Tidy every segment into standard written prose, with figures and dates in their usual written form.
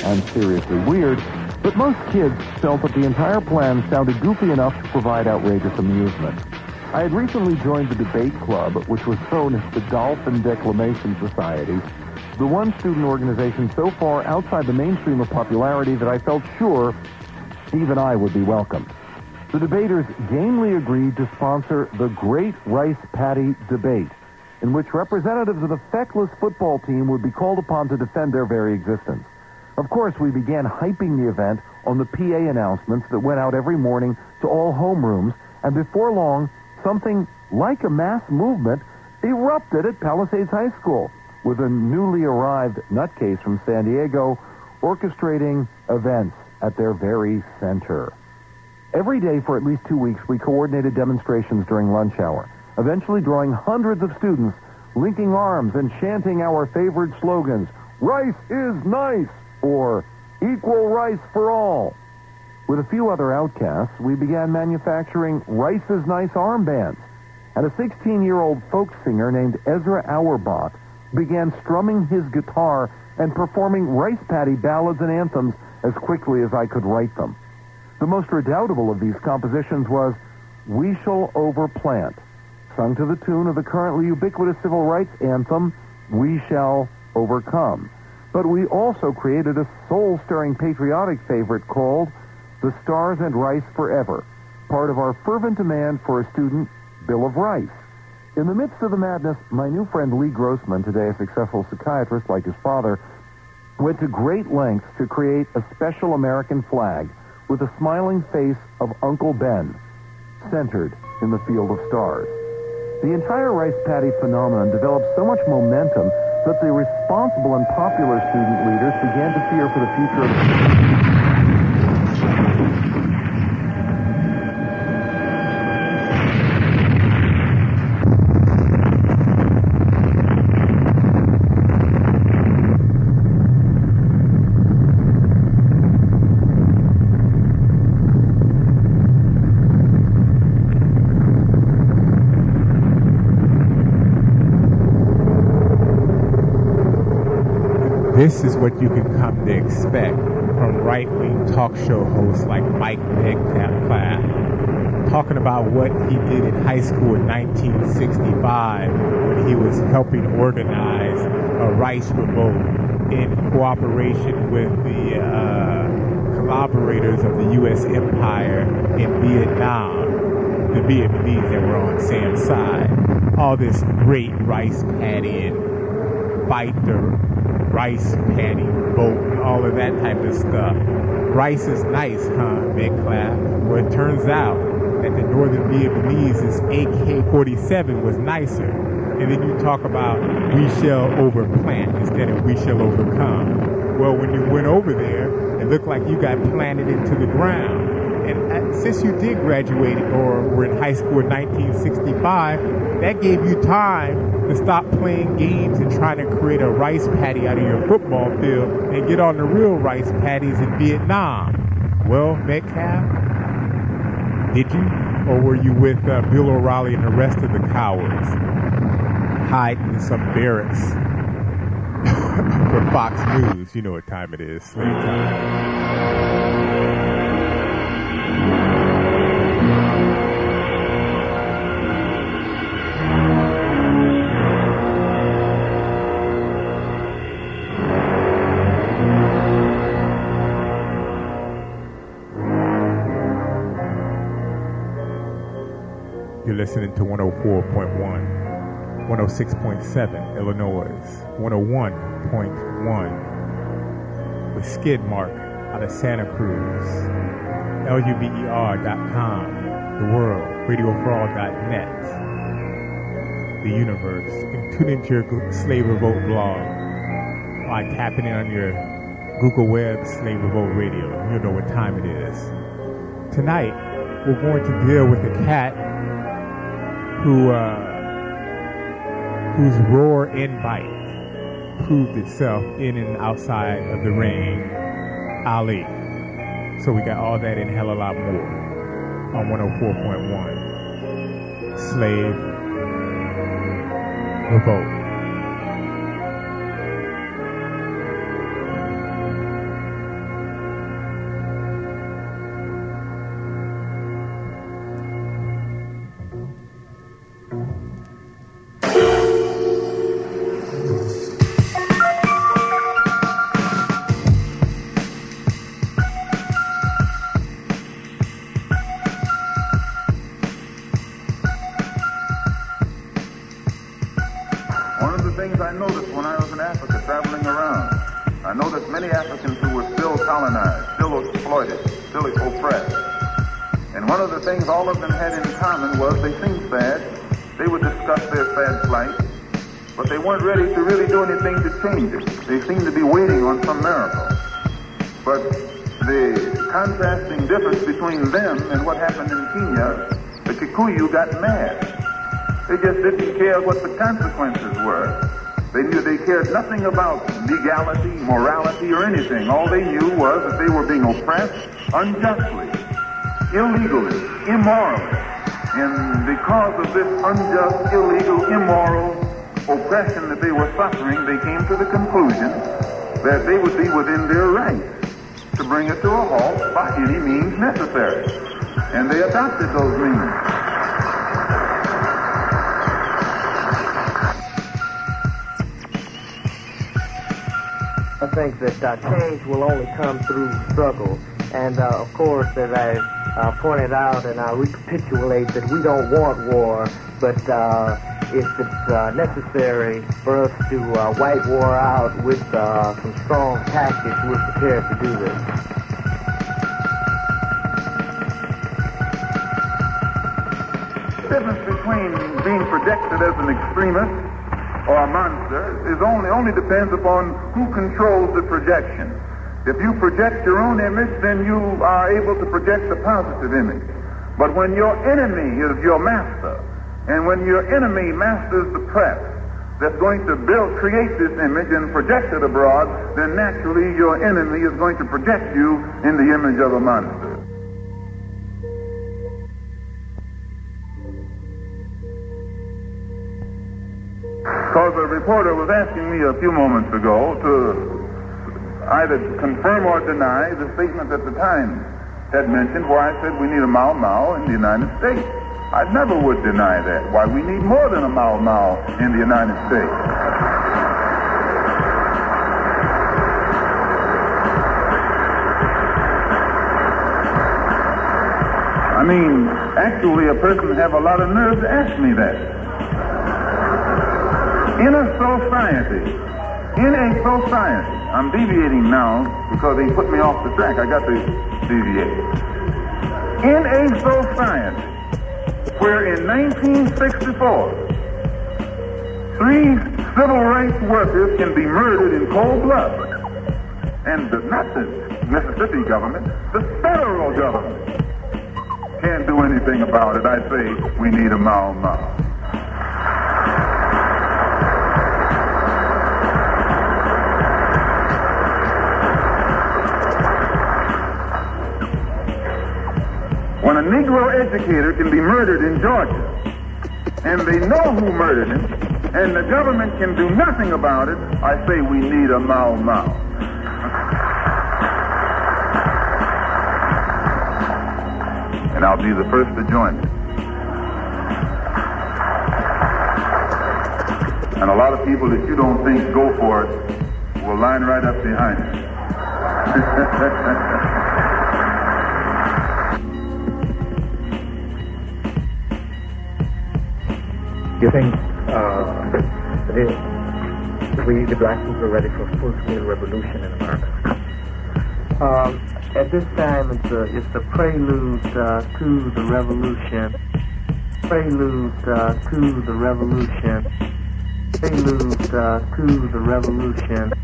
and seriously weird, but most kids felt that the entire plan sounded goofy enough to provide outrageous amusement. I had recently joined the debate club, which was known as the Dolphin Declamation Society, the one student organization so far outside the mainstream of popularity that I felt sure even I would be welcomed. The debaters gamely agreed to sponsor the Great Rice Paddy Debate, in which representatives of the feckless football team would be called upon to defend their very existence. Of course, we began hyping the event on the PA announcements that went out every morning to all homerooms, and before long, something like a mass movement erupted at Palisades High School, with a newly arrived nutcase from San Diego orchestrating events at their very center. Every day for at least 2 weeks, we coordinated demonstrations during lunch hour, eventually drawing hundreds of students, linking arms and chanting our favorite slogans, "Rice is nice," or "Equal rice for all." With a few other outcasts, we began manufacturing Rice is Nice armbands, and a 16-year-old folk singer named Ezra Auerbach began strumming his guitar and performing rice paddy ballads and anthems as quickly as I could write them. The most redoubtable of these compositions was "We Shall Overplant," sung to the tune of the currently ubiquitous civil rights anthem, "We Shall Overcome." But we also created a soul-stirring patriotic favorite called "The Stars and Rice Forever," part of our fervent demand for a student Bill of Rice. In the midst of the madness, my new friend Lee Grossman, today a successful psychiatrist like his father, went to great lengths to create a special American flag with the smiling face of Uncle Ben, centered in the field of stars. The entire rice paddy phenomenon developed so much momentum that the responsible and popular student leaders began to fear for the future of This is what you can come to expect from right-wing talk show hosts like Mike Metcalf, talking about what he did in high school in 1965 when he was helping organize a rice revolt in cooperation with the collaborators of the U.S. Empire in Vietnam, the Vietnamese that were on Sam's side. All this great rice paddy and fight the rice paddy revolt and all of that type of stuff. Rice is nice, huh, Metcalf? Well, it turns out that the Northern Vietnamese's AK-47 was nicer. And then you talk about "we shall overplant" instead of "we shall overcome." Well, when you went over there, it looked like you got planted into the ground. And since you did graduate or were in high school in 1965, that gave you time to stop playing games and trying to create a rice paddy out of your football field and get on the real rice paddies in Vietnam. Well, Metcalf, did you? Or were you with Bill O'Reilly and the rest of the cowards hiding in some barracks for Fox News? You know what time it is, slave time. You're listening to 104.1, 106.7 Illinois, 101.1 with Skid Mark out of Santa Cruz, LUBER.com, the world, RadioFraud.net, the universe. You can tune into your Slave Revolt blog by tapping in on your Google Web Slave Revolt Radio. You'll know what time it is. Tonight, we're going to deal with a cat whose roar and bite proved itself in and outside of the ring, Ali. So we got all that and hell a lot more on 104.1 Slave Revolt. in Africa traveling around, I noticed many Africans who were still colonized, still exploited, still oppressed. And one of the things all of them had in common was they seemed sad. They would discuss their sad plight, but they weren't ready to really do anything to change it. They seemed to be waiting on some miracle. But the contrasting difference between them and what happened in Kenya, the Kikuyu got mad. They just didn't care what the consequences were. They cared nothing about legality, morality, or anything. All they knew was that they were being oppressed unjustly, illegally, immorally. And because of this unjust, illegal, immoral oppression that they were suffering, they came to the conclusion that they would be within their rights to bring it to a halt by any means necessary. And they adopted those means. I think that change will only come through struggle. And, of course, as I pointed out, and I recapitulate that we don't want war, but if it's necessary for us to wipe war out with some strong tactics, we're prepared to do this. The difference between being projected as an extremist or a monster is only depends upon who controls the projection. If you project your own image, then you are able to project a positive image. But when your enemy is your master, and when your enemy masters the press that's going to create this image and project it abroad, then naturally your enemy is going to project you in the image of a monster. Because a reporter was asking me a few moments ago to either confirm or deny the statement that the Times had mentioned where I said we need a Mau Mau in the United States. I never would deny that. Why, we need more than a Mau Mau in the United States. I mean, actually, a person would have a lot of nerve to ask me that. In a society, I'm deviating now because they put me off the track. I got to deviate. In a society where in 1964, 3 civil rights workers can be murdered in cold blood, and not the Mississippi government, the federal government can't do anything about it, I say we need a Mau Mau. When a Negro educator can be murdered in Georgia, and they know who murdered him, and the government can do nothing about it, I say we need a Mau Mau. And I'll be the first to join it. And a lot of people that you don't think go for it will line right up behind it. You think we, the black people, are ready for a full-scale revolution in America? At this time, it's a prelude to the revolution. Prelude to the revolution. Prelude to the revolution.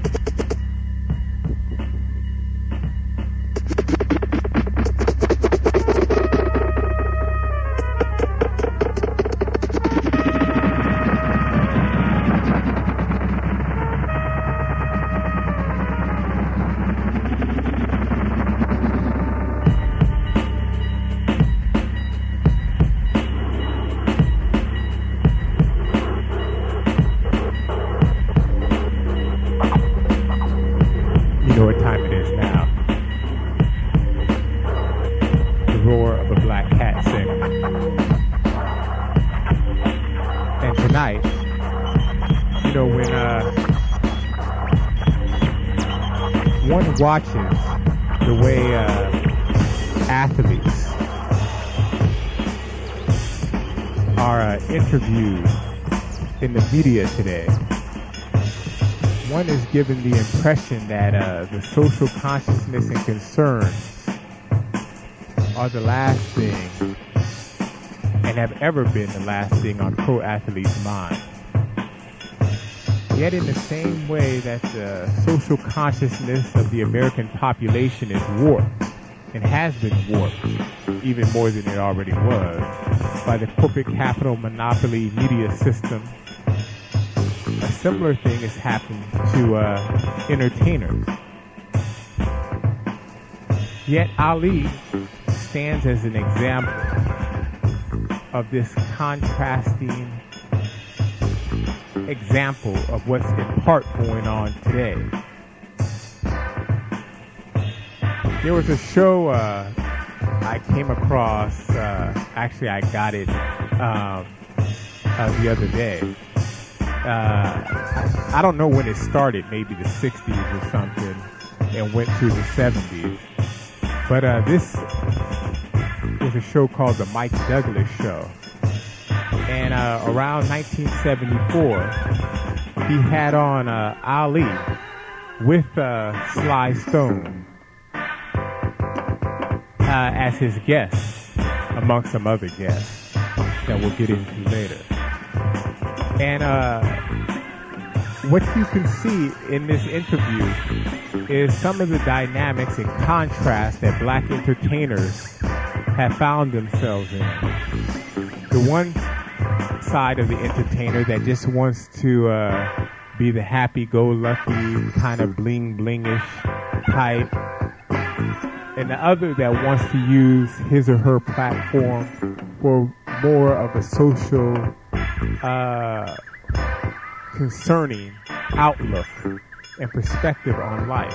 Watches the way athletes are interviewed in the media today. one is given the impression that the social consciousness and concerns are the last thing and have ever been the last thing on pro athletes' minds. Yet in the same way that the social consciousness of the American population is warped and has been warped even more than it already was by the corporate capital monopoly media system, a similar thing has happened to entertainers. Yet Ali stands as an example of this contrasting example of what's in part going on today. There was a show I came across, actually I got it the other day. I don't know when it started, maybe the 60s or something, and went through the 70s. But this was a show called The Mike Douglas Show. And around 1974, he had on Ali with Sly Stone as his guest, amongst some other guests that we'll get into later. And what you can see in this interview is some of the dynamics and contrast that black entertainers have found themselves in. The one side of the entertainer that just wants to be the happy-go-lucky, kind of bling-blingish type, and the other that wants to use his or her platform for more of a social, concerning outlook and perspective on life.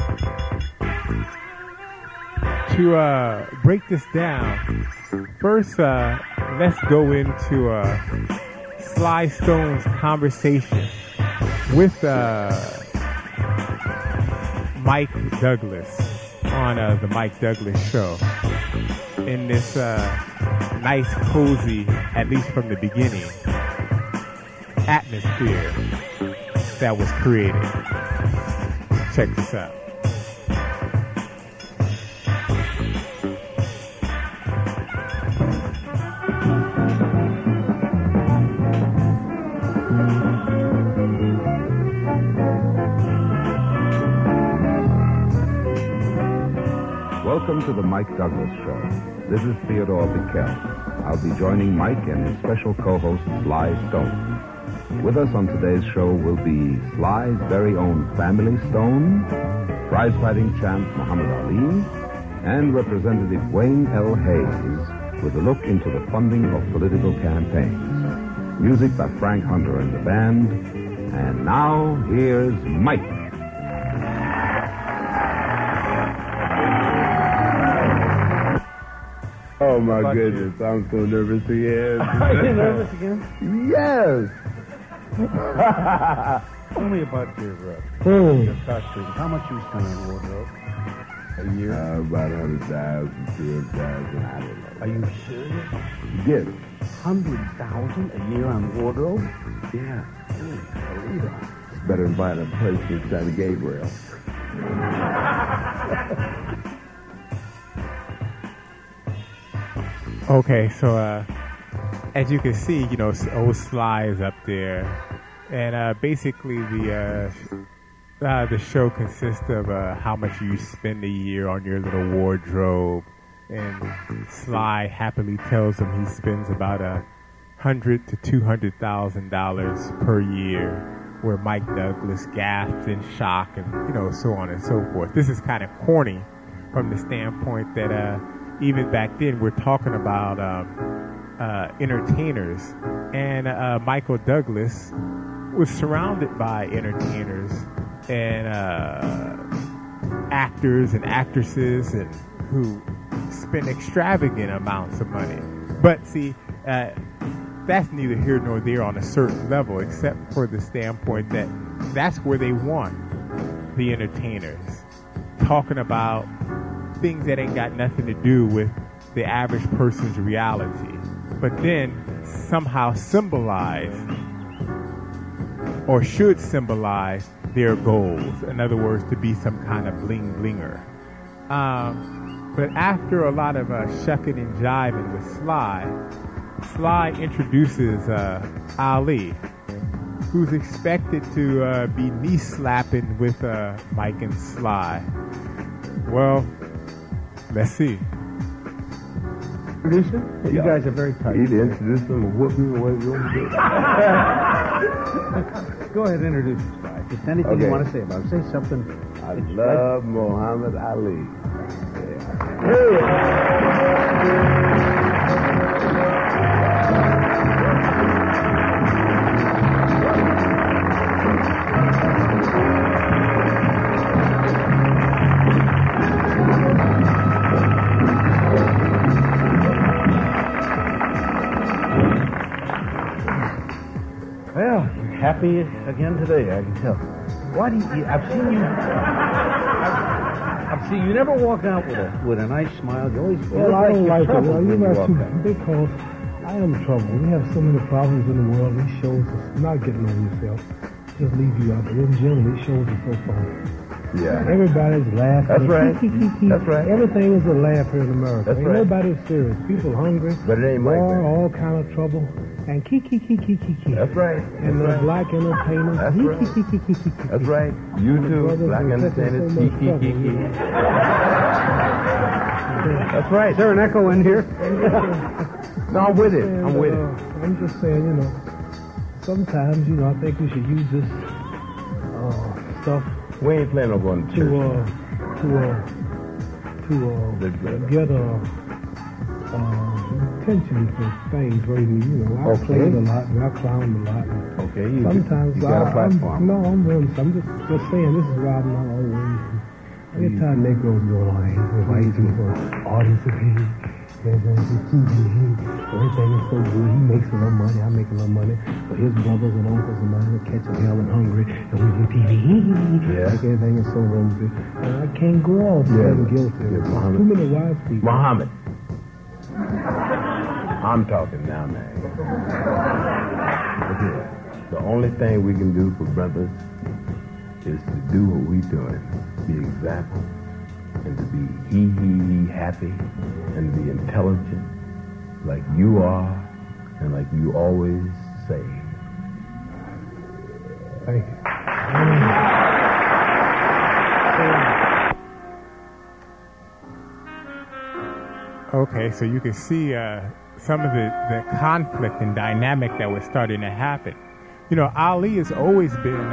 To break this down, first let's go into Sly Stone's conversation with Mike Douglas on the Mike Douglas Show in this nice, cozy, at least from the beginning, atmosphere that was created. Check this out. Welcome to the Mike Douglas Show. This is Theodore Bikel. I'll be joining Mike and his special co-host, Sly Stone. With us on today's show will be Sly's very own Family Stone, prize-fighting champ Muhammad Ali, and Representative Wayne L. Hayes with a look into the funding of political campaigns. Music by Frank Hunter and the band. And now, here's Mike. Oh, my goodness. I'm so nervous again. Are you nervous again? Yes. Tell me about your costume. How much you spend on wardrobe a year? About 100,000, 200,000. I don't know. Are you serious? Yes. 100,000 a year on wardrobe? Yeah. Holy Toledo. It's better than buying a place in San Gabriel. Okay, so as you can see, you know, old Sly is up there, and basically the show consists of how much you spend a year on your little wardrobe, and Sly happily tells him he spends about $100,000 to $200,000 per year, where Mike Douglas gasps in shock, and you know, so on and so forth. This is kind of corny from the standpoint that even back then we're talking about entertainers, and Michael Douglas was surrounded by entertainers and actors and actresses and who spend extravagant amounts of money. But see, that's neither here nor there on a certain level, except for the standpoint that that's where they want the entertainers talking about things that ain't got nothing to do with the average person's reality, but then somehow symbolize or should symbolize their goals. In other words, to be some kind of bling-blinger. But after a lot of shucking and jiving with Sly introduces Ali, who's expected to be knee-slapping with Mike and Sly. Well, let's see. Introduce him? You guys are very tight. He'd introduce him and whoop him away real good. Go ahead and introduce us, Sly. Just anything you want to say about him. Say something. I love Muhammad Ali. Well, you're happy again today, I can tell. Why do you? I've seen you never walk out with a nice smile. You always well, I don't like it. Well, you walk got to out. because I am trouble. We have so many problems in the world. These shows are not getting over yourself. Just leave you out there. In general, these shows are so fun. Yeah. Everybody's laughing. That's right. That's right. Everything is a laugh here in America. That's Ain't right. nobody's serious. People hungry. But it ain't like war, that. all kind of trouble. And kiki. That's right. And That's right. black entertainers. That's right. That's right. You too, Brothers black are entertainers. taking so much trouble. That's right. Is there an echo in here? No, I'm with it. I'm with it. I'm just saying, sometimes, I think we should use this stuff We ain't planning on going to to church. get attention for things where I Okay. played a lot and I clowned a lot. And Okay, sometimes you got a platform. I'm really, I'm just saying this is why I'm not always. I get tired of Negroes going on here, inviting for audience of his. Everything is so good. He makes a little money. I make a little money. But his brothers and uncles and mine are catching hell and hungry. And we do TV. Yeah. Like everything is so rosy. And I can't go off feeling guilty. Yeah, Muhammad. Too many wise people. Muhammad. I'm talking now, man. Look here. The only thing we can do for brothers is to do what we doing. Be example. And to be he happy. And to be intelligent. Like you are. And like you always say. Thank you. Okay, so you can see some of the conflict and dynamic that was starting to happen. Ali has always been,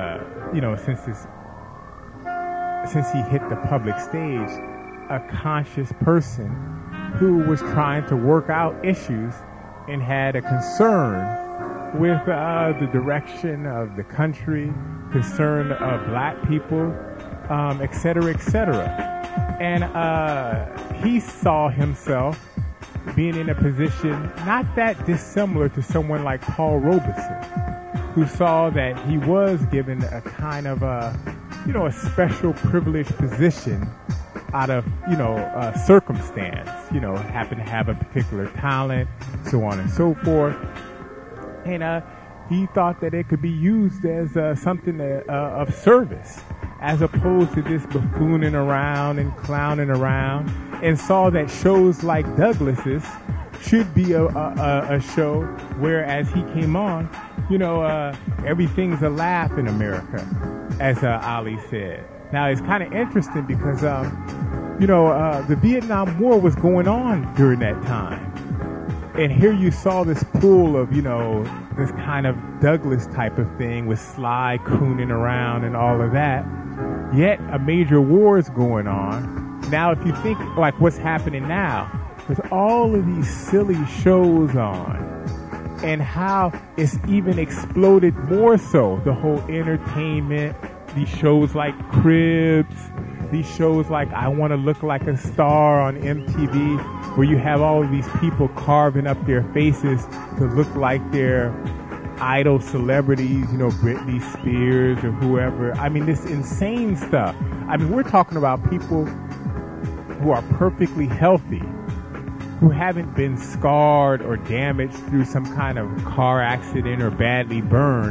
since he hit the public stage, a conscious person who was trying to work out issues and had a concern with the direction of the country, concern of black people, et cetera, et cetera. And he saw himself being in a position not that dissimilar to someone like Paul Robeson, who saw that he was given a kind of a special privileged position out of, circumstance, happened to have a particular talent, so on and so forth. And he thought that it could be used as something of service, as opposed to just buffooning around and clowning around, and saw that shows like Douglas's should be a show where, as he came on, everything's a laugh in America, as Ali said. Now, it's kind of interesting because, the Vietnam War was going on during that time. And here you saw this pool of, this kind of Douglas type of thing with Sly cooning around and all of that. Yet a major war is going on. Now, if you think like what's happening now, with all of these silly shows on, and how it's even exploded more so, the whole entertainment, these shows like Cribs, these shows like I Want to Look Like a Star on MTV, where you have all of these people carving up their faces to look like they're idol celebrities, Britney Spears or whoever. I mean, this insane stuff. I mean, we're talking about people who are perfectly healthy, who haven't been scarred or damaged through some kind of car accident or badly burned,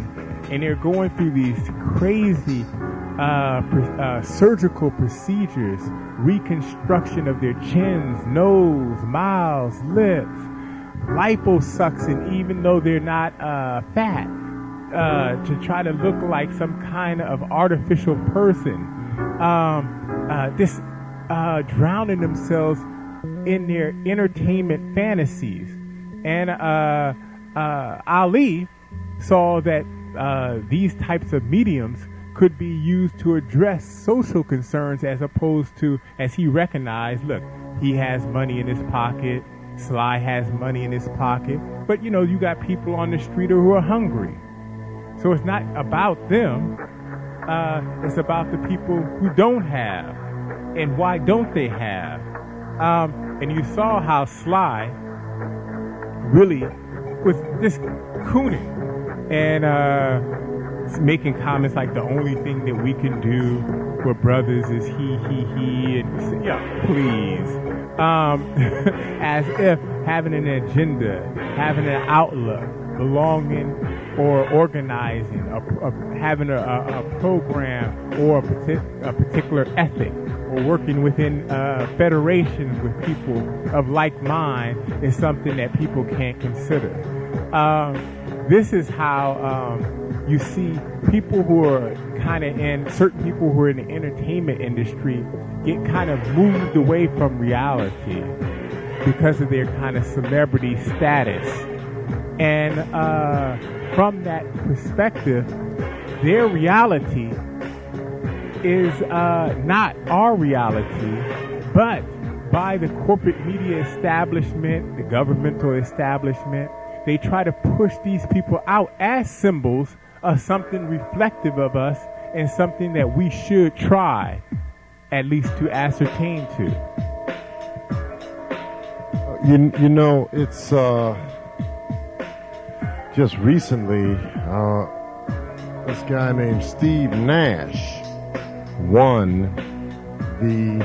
and they're going through these crazy surgical procedures, reconstruction of their chins, nose, mouths, lips, liposuction, even though they're not fat, to try to look like some kind of artificial person. Drowning themselves in their entertainment fantasies. And Ali saw that these types of mediums could be used to address social concerns, as opposed to, as he recognized, look, he has money in his pocket, Sly has money in his pocket, but you know, you got people on the street who are hungry. So it's not about them, it's about the people who don't have, and why don't they have. And you saw how Sly really was just cooning and making comments like the only thing that we can do for brothers is he, and yeah, please. As if having an agenda, having an outlook, belonging or organizing, having a program or a particular ethic, or working within federations with people of like mind is something that people can't consider. This is how you see people who are kind of certain people who are in the entertainment industry get kind of moved away from reality because of their kind of celebrity status. And from that perspective, their reality is not our reality, but by the corporate media establishment, the governmental establishment. They try to push these people out as symbols of something reflective of us and something that we should try, at least to ascertain to. You know, it's just recently, this guy named Steve Nash won the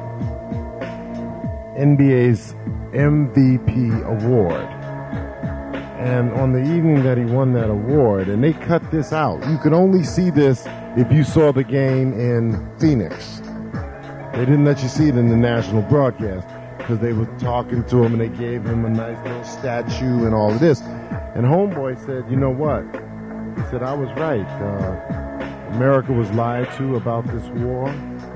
NBA's MVP award. And on the evening that he won that award, and they cut this out. You could only see this if you saw the game in Phoenix. They didn't let you see it in the national broadcast because they were talking to him and they gave him a nice little statue and all of this. And Homeboy said, you know what? He said, I was right. America was lied to about this war.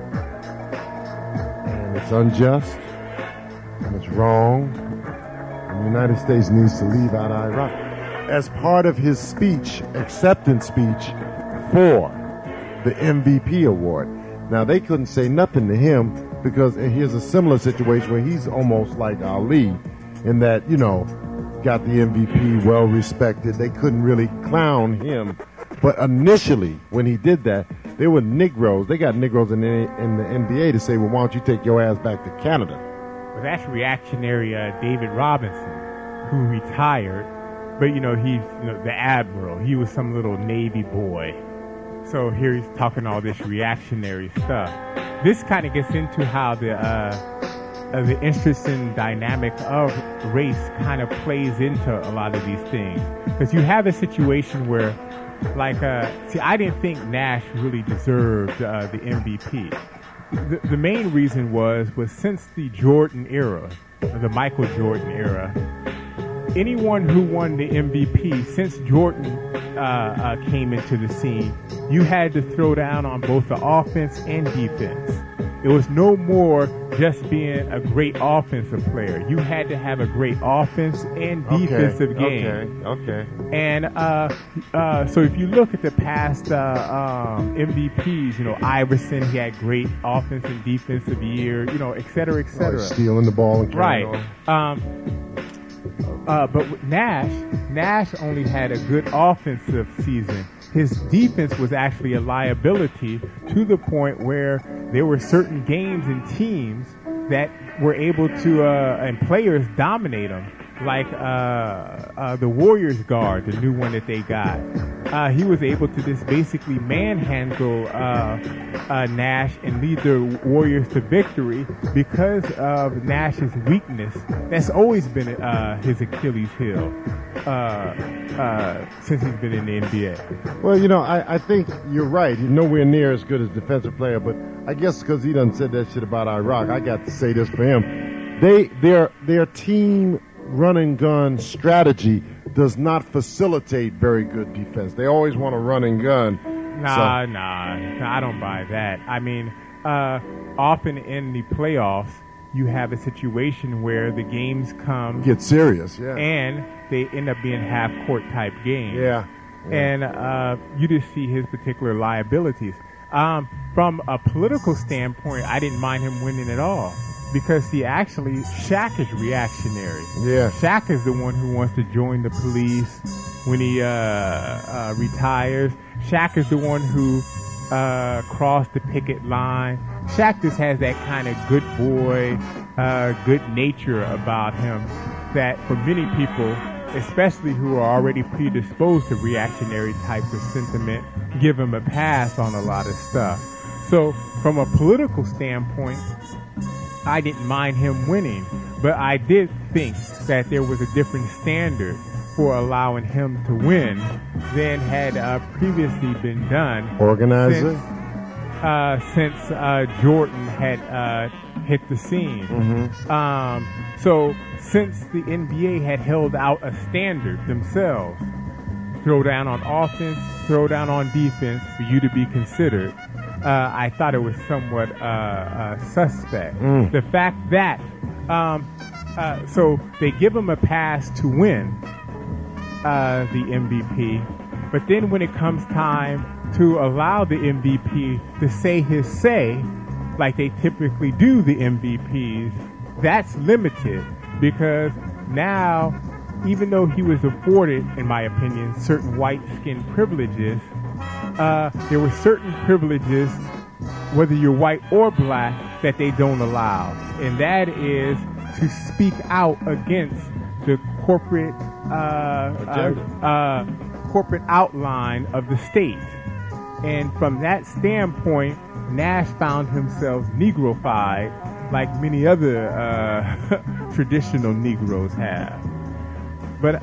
And it's unjust. And it's wrong. The United States needs to leave out of Iraq. As part of his speech, acceptance speech for the MVP award. Now, they couldn't say nothing to him because here's a similar situation where he's almost like Ali in that, you know, got the MVP, well respected. They couldn't really clown him. But initially, when he did that, there were Negroes. They got Negroes in the NBA to say, well, why don't you take your ass back to Canada? Well, that's reactionary David Robinson, who retired, but he's the admiral. He was some little Navy boy. So here he's talking all this reactionary stuff. This kind of gets into how the interesting dynamic of race kind of plays into a lot of these things. Because you have a situation where, I didn't think Nash really deserved the MVP. The main reason was since the Jordan era, the Michael Jordan era, anyone who won the MVP since Jordan came into the scene, you had to throw down on both the offense and defense. It was no more just being a great offensive player. You had to have a great offense and defensive game. Okay. And so if you look at the past MVPs, Iverson, he had great offense and defensive year, et cetera, et cetera. Stealing the ball and right. But with Nash only had a good offensive season. His defense was actually a liability to the point where there were certain games and teams that were able to, and players dominate them, like the Warriors guard, the new one that they got. He was able to just basically manhandle Nash and lead the Warriors to victory because of Nash's weakness. That's always been his Achilles heel. since he's been in the NBA. Well, you know, I think you're right. He's nowhere near as good as defensive player, but I guess because he done said that shit about Iraq, I got to say this for him. Their team run and gun strategy does not facilitate very good defense. They always want to run and gun. Nah, I don't buy that. I mean, often in the playoffs, you have a situation where the games come... Get serious, yeah. And they end up being half-court type games. Yeah. And you just see his particular liabilities. From a political standpoint, I didn't mind him winning at all. Because, see, actually, Shaq is reactionary. Yeah. Shaq is the one who wants to join the police when he retires. Shaq is the one who crossed the picket line. Shaq just has that kind of good boy, good nature about him that for many people, especially who are already predisposed to reactionary types of sentiment, give him a pass on a lot of stuff. So from a political standpoint, I didn't mind him winning, but I did think that there was a different standard for allowing him to win than had previously been done. Organizer? Since Jordan had hit the scene. Mm-hmm. So since the NBA had held out a standard themselves, throw down on offense, throw down on defense for you to be considered, I thought it was somewhat suspect. The fact that so they give him a pass to win the MVP, but then when it comes time to allow the MVP to say his say, like they typically do the MVPs, that's limited because now, even though he was afforded, in my opinion, certain white skin privileges, there were certain privileges, whether you're white or black, that they don't allow. And that is to speak out against the corporate corporate outline of the state. And from that standpoint, Nash found himself Negrofied like many other traditional Negroes have. But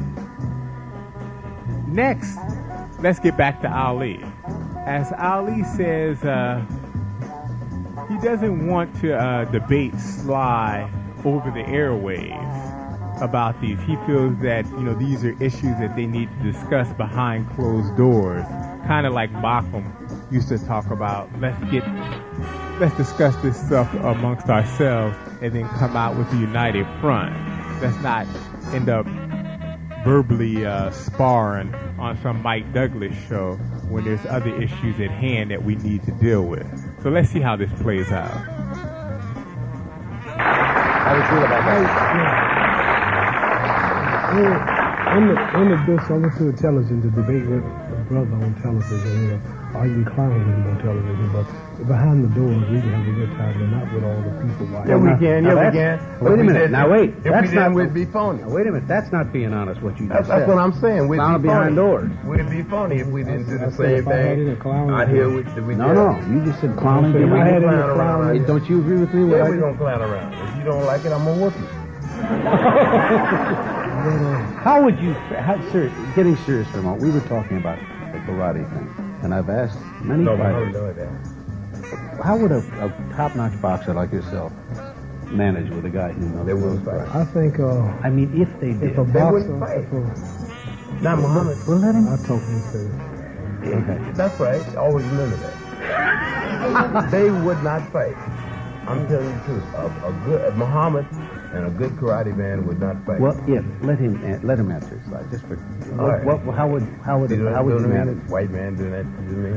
next, let's get back to Ali. As Ali says, he doesn't want to debate Sly over the airwaves about these. He feels that, you know, these are issues that they need to discuss behind closed doors. Kind of like Malcolm used to talk about, let's discuss this stuff amongst ourselves and then come out with a united front. Let's not end up verbally sparring on some Mike Douglas show when there's other issues at hand that we need to deal with. So let's see how this plays out. How do you feel about that? On the disc, I went to the television to debate with a brother on television, you know, arguing clowning him on television, but behind the doors, we can have a good time, but not with all the people watching. Yeah, we can. Wait a minute. Now, wait. That's not, we'd be phony. Now, wait a minute. That's not being honest, what you just said. That's what I'm saying. We'd Clowning be phony. behind doors. We'd be phony if we didn't do the same thing out here. No. You just said clowning behind doors. Don't you agree with me? Yeah, we're going to clown around. If you don't like it, I'm going to whoop you. How would you, getting serious for a moment, we were talking about the karate thing, and I've asked many fighters, how would a top-notch boxer like yourself manage with a guy who knows? They wouldn't fight. I think, I mean, if they did. If a boxer, Not Muhammad. We'll let him. I told him to say that. Okay. That's right. Always remember that. They would not fight. I'm telling you the truth. A good Muhammad and a good karate man would not fight. Well, let him answer his slide. Just for how would you manage? White man doing that to me.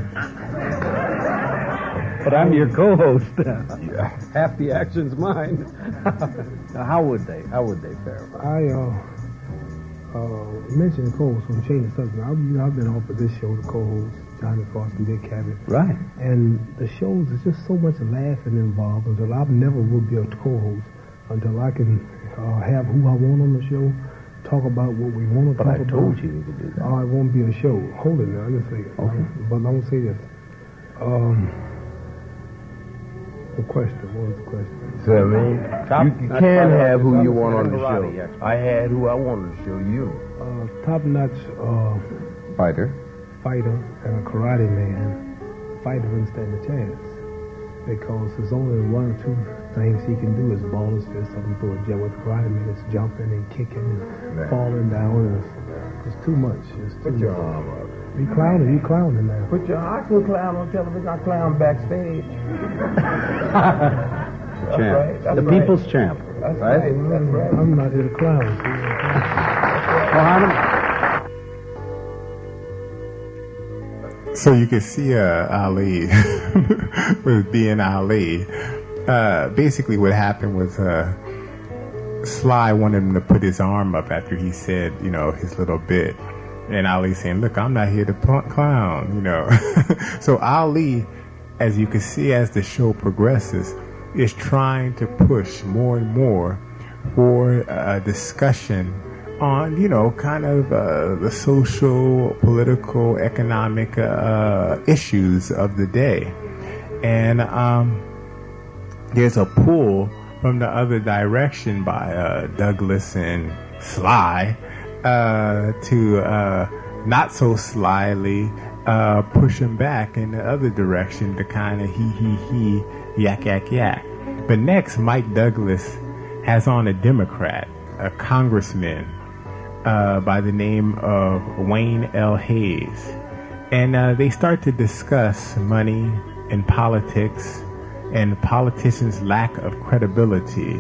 But I'm your co-host. Half the action's mine. Now, how would they fare? I mentioned co-host on Change the Subject. I've been off of this show, the co-host, Johnny Carson, Dick Cabot. Right. And the shows, there's just so much laughing involved until I never will be a co-host until I can have who I want on the show, talk about what we want to talk about. But I told you to do that. It won't be a show. Hold it now, let's say it. Okay. But I'm going to say this. The question, what was the question? So, I mean, you can have who you want on the show. I had who I wanted to show you. Top-notch fighter and a karate man. Fighter wouldn't stand a chance. Because there's only one or two things he can do is ball his fist up and throw a jab. With the karate man, it's jumping and kicking and falling down. It's too much. Put your arm up. You clowning now. Put your arm. I could clown on television. I clown backstage. Champ. Right. The people's champ. That's right. That's right. I'm not here to clown. Muhammad? So you can see Ali with being Ali. Basically what happened was Sly wanted him to put his arm up after he said, his little bit. And Ali saying, look, I'm not here to clown, So Ali, as you can see as the show progresses, is trying to push more and more for a discussion on, kind of the social, political, economic issues of the day. And there's a pull from the other direction by Douglas and Sly to not so slyly push him back in the other direction to kind of he, yak, yak, yak. But next, Mike Douglas has on a Democrat, a congressman by the name of Wayne L. Hayes. And they start to discuss money and politics and politicians' lack of credibility.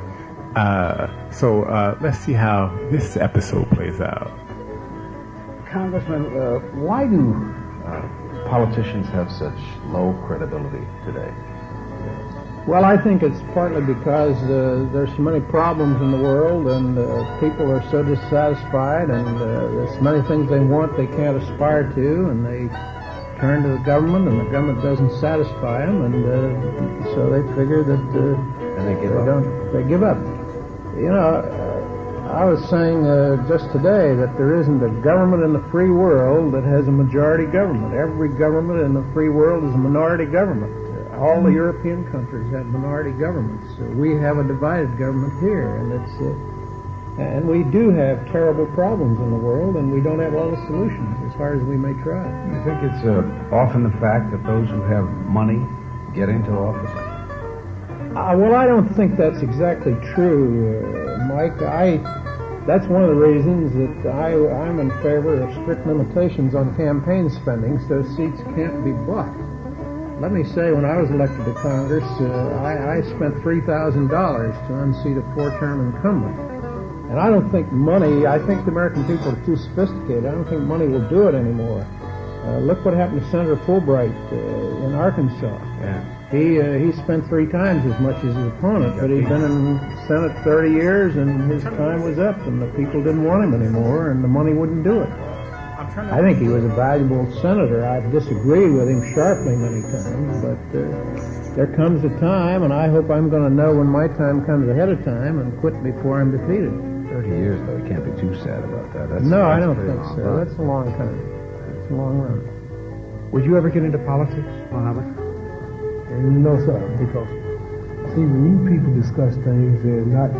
So let's see how this episode plays out. Congressman, why do politicians have such low credibility today? Well, I think it's partly because there's so many problems in the world, and people are so dissatisfied, and there's many things they want they can't aspire to, and they turn to the government, and the government doesn't satisfy them, and so they figure that and they give up. I was saying just today that there isn't a government in the free world that has a majority government. Every government in the free world is a minority government. All the European countries have minority governments. We have a divided government here, and we do have terrible problems in the world, and we don't have a lot of solutions as hard as we may try. You think it's often the fact that those who have money get into office? Well, I don't think that's exactly true, Mike. That's one of the reasons that I'm in favor of strict limitations on campaign spending so seats can't be bought. Let me say, when I was elected to Congress, I spent $3,000 to unseat a four-term incumbent. And I don't think I think the American people are too sophisticated. I don't think money will do it anymore. Look what happened to Senator Fulbright in Arkansas. Yeah. He spent 3 times as much as his opponent, but he'd been in the Senate 30 years, and his time was up, and the people didn't want him anymore, and the money wouldn't do it. I think he was a valuable senator. I've disagreed with him sharply many times, but there comes a time, and I hope I'm going to know when my time comes ahead of time and quit before I'm defeated. 30 years, though, you can't be too sad about that. No, I don't think so. That's a long time. It's a long run. Would you ever get into politics, Muhammad? No, sir, because, see, when you people discuss things, they're not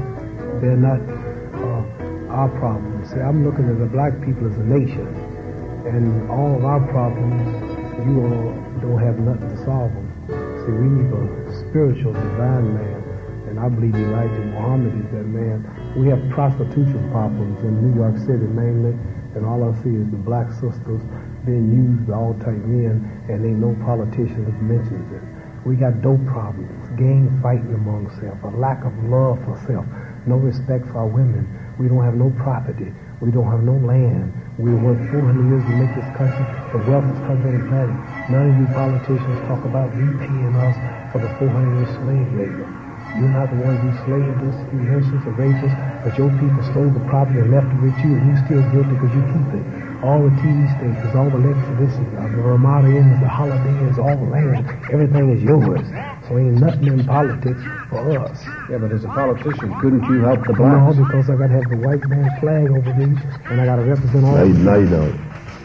our problems. See, I'm looking at the black people as a nation, and all of our problems, you all don't have nothing to solve them. See, we need a spiritual, divine man, and I believe Elijah Muhammad is that man. We have prostitution problems in New York City mainly, and all I see is the black sisters being used by all type men, and ain't no politician that mentions it. We got dope problems, gang fighting among self, a lack of love for self, no respect for our women. We don't have no property. We don't have no land. We worked 400 years to make this country the wealthiest country on the planet. None of you politicians talk about repaying us for the 400 years slave labor. You're not the ones who slaved us, you nurses or rapists, but your people stole the property and left it with you, and you're still guilty because you keep it. All the TV stations, all the legislation, the Ramada Inns, the Holiday Inns, all the land, everything is yours. So ain't nothing in politics for us. Yeah, but as a politician, couldn't you help the blacks? No, because I got to have the white man's flag over me, and I got to represent all. No, you don't.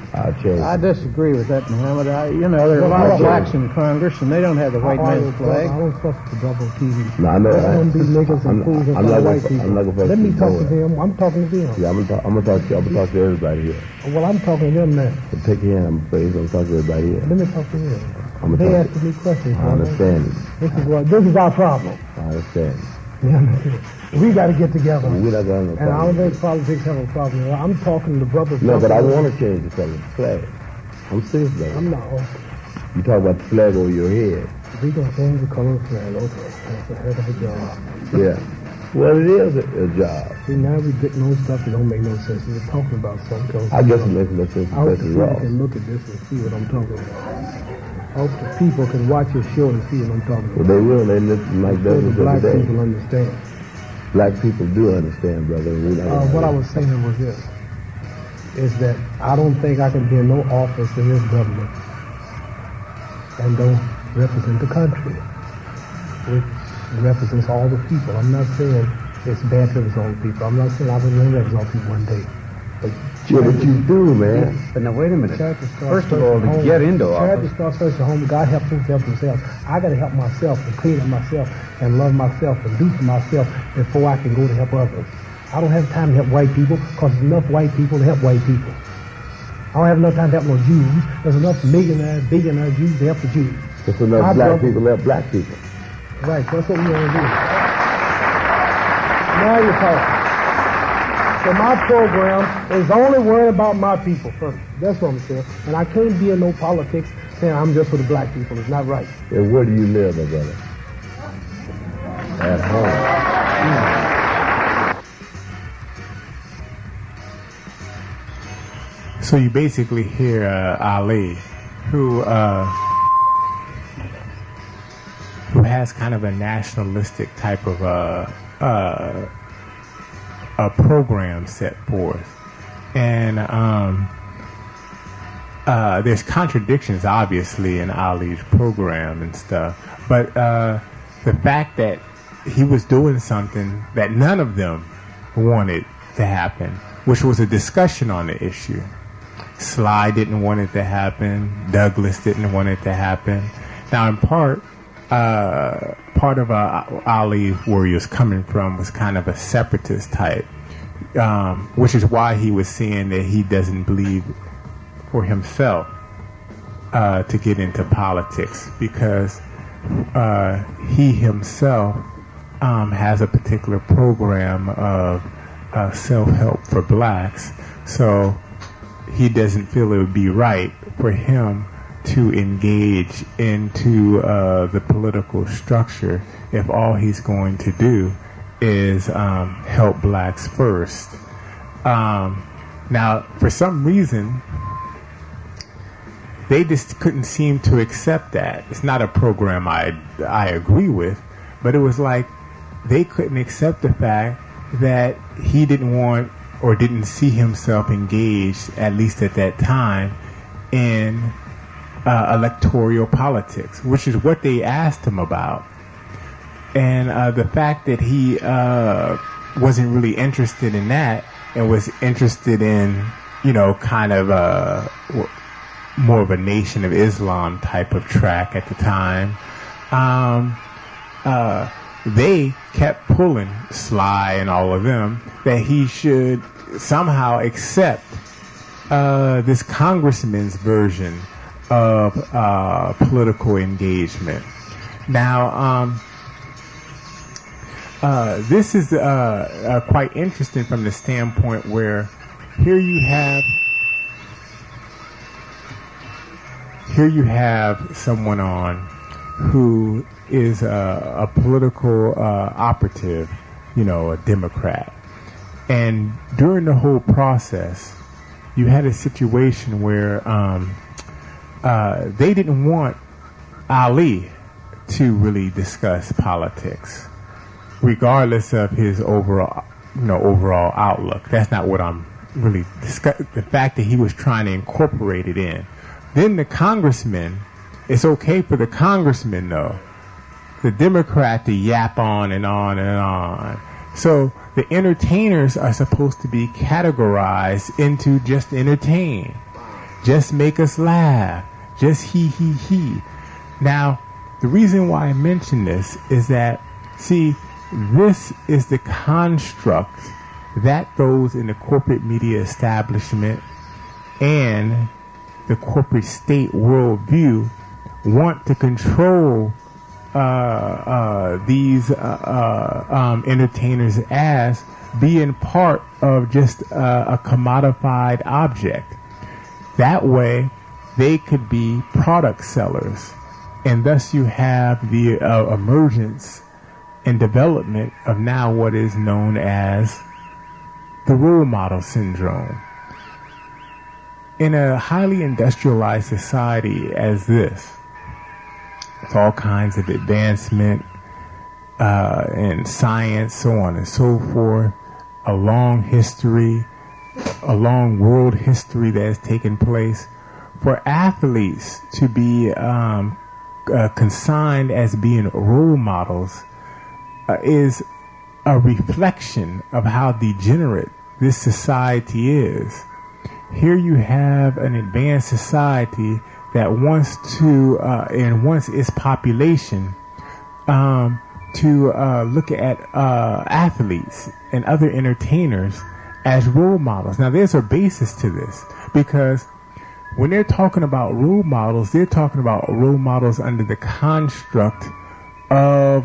I'll change. I disagree with that, Muhammad. There are a lot of blacks in Congress, and they don't have the white man's flag. I don't trust the double TV. No, I know. I'm be niggas and fools and white people. Let me talk to them. I'm talking to them. Yeah, I'm gonna talk to everybody here. Well, I'm talking to them now. So take your hand. I'm afraid I'm talking to everybody here. Let me talk to them. They asking me questions. I understand. This is our problem. I understand. We got to get together. We're not going to. And I don't think politics have a problem. I'm talking to brothers. No, but I want to change the color flag. I'm serious about it. I'm not. You talk about the flag over your head. We gonna change the color of the flag. Okay, that's a heck of a job. Yeah. Well, it is a job. See, now we're getting on stuff that don't make no sense. We're talking about something. I guess it makes no sense. I hope the people can look at this and see what I'm talking about. I hope the people can watch this show and see what I'm talking about. Well, they will. They listen like that every day. Black people understand. Black people do understand, brother. What I was saying was this, is that I don't think I can be in no office in this government and don't represent the country, which represents all the people. I'm not saying it's bad to represent all the people. I'm not saying I would represent all people one day. But yeah, but you do, man. But now, wait a minute. First of all, to get into office. Charity starts first at home. God helps them to help themselves. I got to help myself and clean up myself and love myself and do for myself before I can go to help others. I don't have time to help white people because there's enough white people to help white people. I don't have enough time to help no Jews. There's enough millionaire, billionaire Jews to help the Jews. There's enough black people to help black people. Right, that's what we want to do. Now you're talking. So my program is only worried about my people first. That's what I'm saying. And I can't be in no politics saying I'm just for the black people. It's not right. And where do you live, my brother? At home. So you basically hear Ali, who has kind of a nationalistic type of a program set forth, and there's contradictions obviously in Ali's program and stuff, but the fact that he was doing something that none of them wanted to happen, which was a discussion on the issue. Sly didn't want it to happen. Douglas didn't want it to happen. Now, in part of Ali, where he was coming from, was kind of a separatist type, which is why he was saying that he doesn't believe for himself to get into politics, because he himself has a particular program of self-help for blacks, so he doesn't feel it would be right for him to engage into the political structure if all he's going to do is help blacks first. Now, for some reason, they just couldn't seem to accept that. It's not a program I agree with, but it was like they couldn't accept the fact that he didn't want or didn't see himself engaged, at least at that time, in electoral politics, which is what they asked him about. And the fact that he wasn't really interested in that and was interested in, kind of more of a Nation of Islam type of track at the time, they kept pulling Sly and all of them that he should somehow accept this congressman's version of political engagement. Now, this is quite interesting from the standpoint where here you have someone on who is a political operative, a Democrat. And during the whole process, you had a situation where they didn't want Ali to really discuss politics, regardless of his overall outlook. That's not what I'm really discussing. The fact that he was trying to incorporate it in. Then the congressman, it's okay for the congressman, though, the Democrat, to yap on and on and on. So the entertainers are supposed to be categorized into just entertain. Just make us laugh. Just he. Now, the reason why I mention this is that, see, this is the construct that those in the corporate media establishment and the corporate state worldview want to control these entertainers as being part of just a commodified object. That way, they could be product sellers, and thus you have the emergence and development of now what is known as the role model syndrome. In a highly industrialized society as this, with all kinds of advancement in science, so on and so forth, a long history, a long world history that has taken place, for athletes to be consigned as being role models is a reflection of how degenerate this society is. Here you have an advanced society that wants to, and wants its population to look at athletes and other entertainers as role models. Now, there's a basis to this, because when they're talking about role models, they're talking about role models under the construct of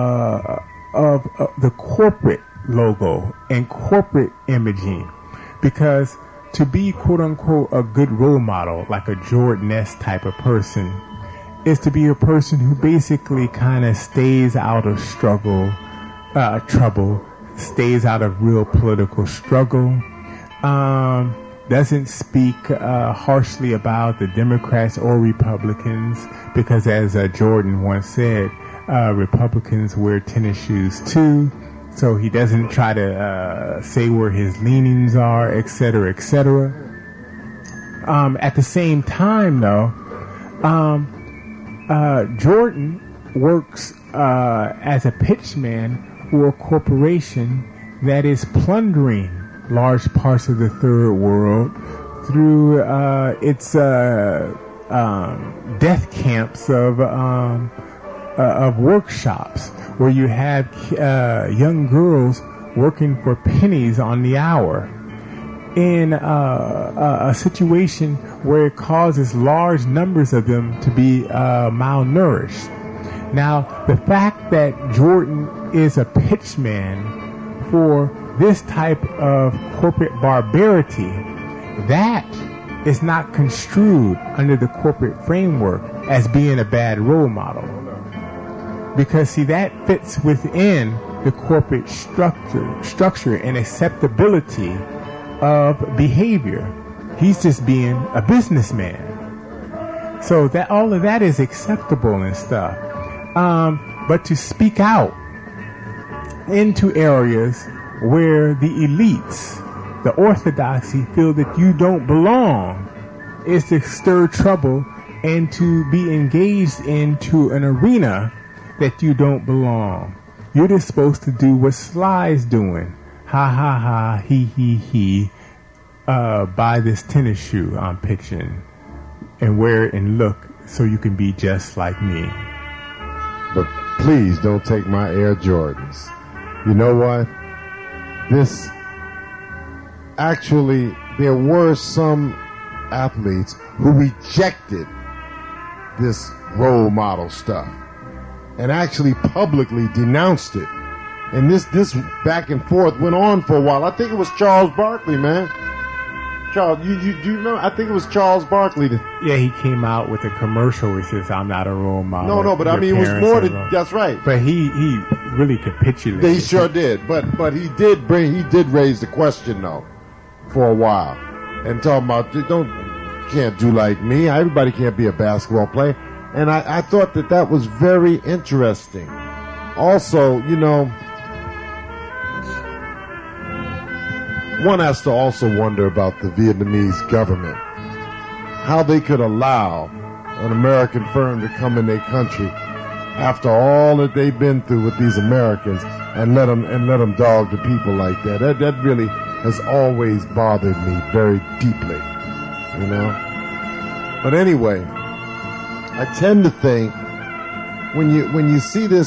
the corporate logo and corporate imaging. Because to be, quote unquote, a good role model, like a Jordan-esque type of person, is to be a person who basically kind of stays out of trouble, stays out of real political struggle, doesn't speak harshly about the Democrats or Republicans, because as Jordan once said, Republicans wear tennis shoes too. So he doesn't try to say where his leanings are, etc., etc. At the same time, though, Jordan works as a pitchman for a corporation that is plundering large parts of the third world through its death camps of workshops, where you have young girls working for pennies on the hour in a situation where it causes large numbers of them to be malnourished. Now, the fact that Jordan is a pitchman for this type of corporate barbarity, that is not construed under the corporate framework as being a bad role model. Because, see, that fits within the corporate structure and acceptability of behavior. He's just being a businessman. So that all of that is acceptable and stuff. But to speak out into areas where the elites, the orthodoxy, feel that you don't belong, is to stir trouble and to be engaged into an arena that you don't belong. You're just supposed to do what Sly's doing. Ha ha ha, he. Buy this tennis shoe I'm pitching and wear it and look so you can be just like me. But please don't take my Air Jordans. You know what? There were some athletes who rejected this role model stuff and actually publicly denounced it. And this back and forth went on for a while. I think it was Charles Barkley, man. Charles, you know? I think it was Charles Barkley. Yeah, he came out with a commercial where he says, "I'm not a role model." No, but I mean, it was more than that's right. But he really capitulated. He sure did. But he did raise the question though, for a while, and talking about can't do like me. Everybody can't be a basketball player. And I thought that was very interesting. Also, you know, one has to also wonder about the Vietnamese government, how they could allow an American firm to come in their country after all that they've been through with these Americans and let them dog the people like that. That really has always bothered me very deeply, you know. But anyway, I tend to think when you see this,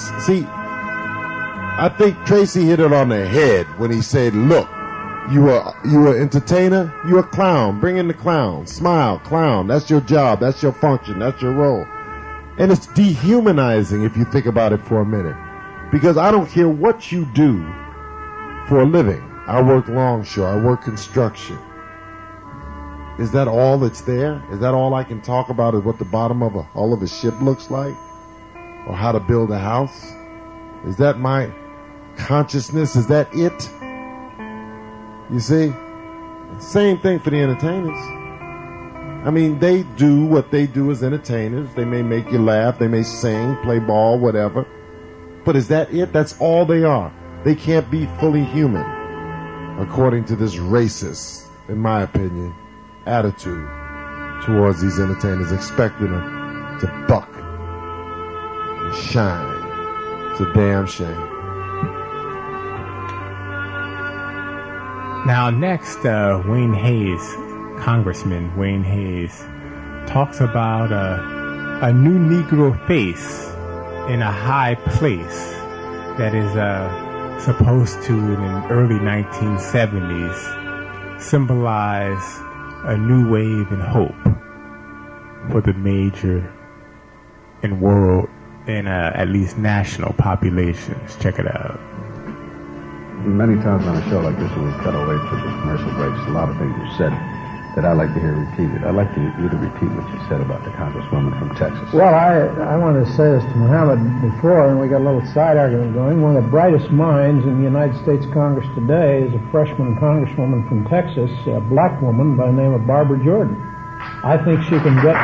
I think Tracy hit it on the head when he said, look, you are entertainer, you're a clown, bring in the clown, smile, clown, that's your job, that's your function, that's your role. And it's dehumanizing if you think about it for a minute. Because I don't care what you do for a living. I work longshore, I work construction. Is that all that's there? Is that all I can talk about is what the bottom of a hull of a ship looks like? Or how to build a house? Is that my consciousness? Is that it? You see? Same thing for the entertainers. I mean, they do what they do as entertainers. They may make you laugh, they may sing, play ball, whatever. But is that it? That's all they are. They can't be fully human, according to this racist, in my opinion, attitude towards these entertainers, expecting them to buck and shine. It's a damn shame. Now, next, Wayne Hayes, Congressman Wayne Hayes, talks about a new Negro face in a high place that is supposed to, in the early 1970s, symbolize a new wave and hope for the major and world and at least national populations. Check it out. Many times on a show like this, when we cut away for the commercial breaks, a lot of things you said that I'd like to hear repeated. I'd like you to repeat what you said about the Congresswoman from Texas. Well, I wanted to say this to Muhammad before, and we got a little side argument going. One of the brightest minds in the United States Congress today is a freshman congresswoman from Texas, a black woman by the name of Barbara Jordan. I think she can get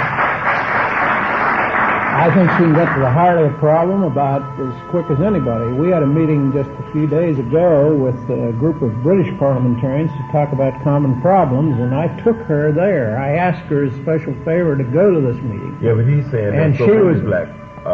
to the heart of the problem about as quick as anybody. We had a meeting just a few days ago with a group of British parliamentarians to talk about common problems, and I took her there. I asked her as a special favor to go to this meeting. Yeah, but he's saying and there's so many black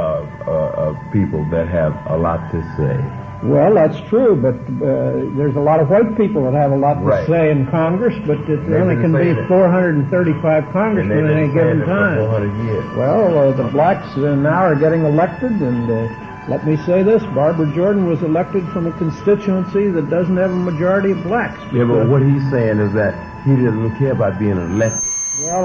people that have a lot to say. Well, that's true, but there's a lot of white people that have a lot to say in Congress, but there only can be 435 congressmen at any given time. For 400 years. Well, the blacks now are getting elected, and let me say this, Barbara Jordan was elected from a constituency that doesn't have a majority of blacks. Yeah, but what he's saying is that he doesn't care about being elected. Well,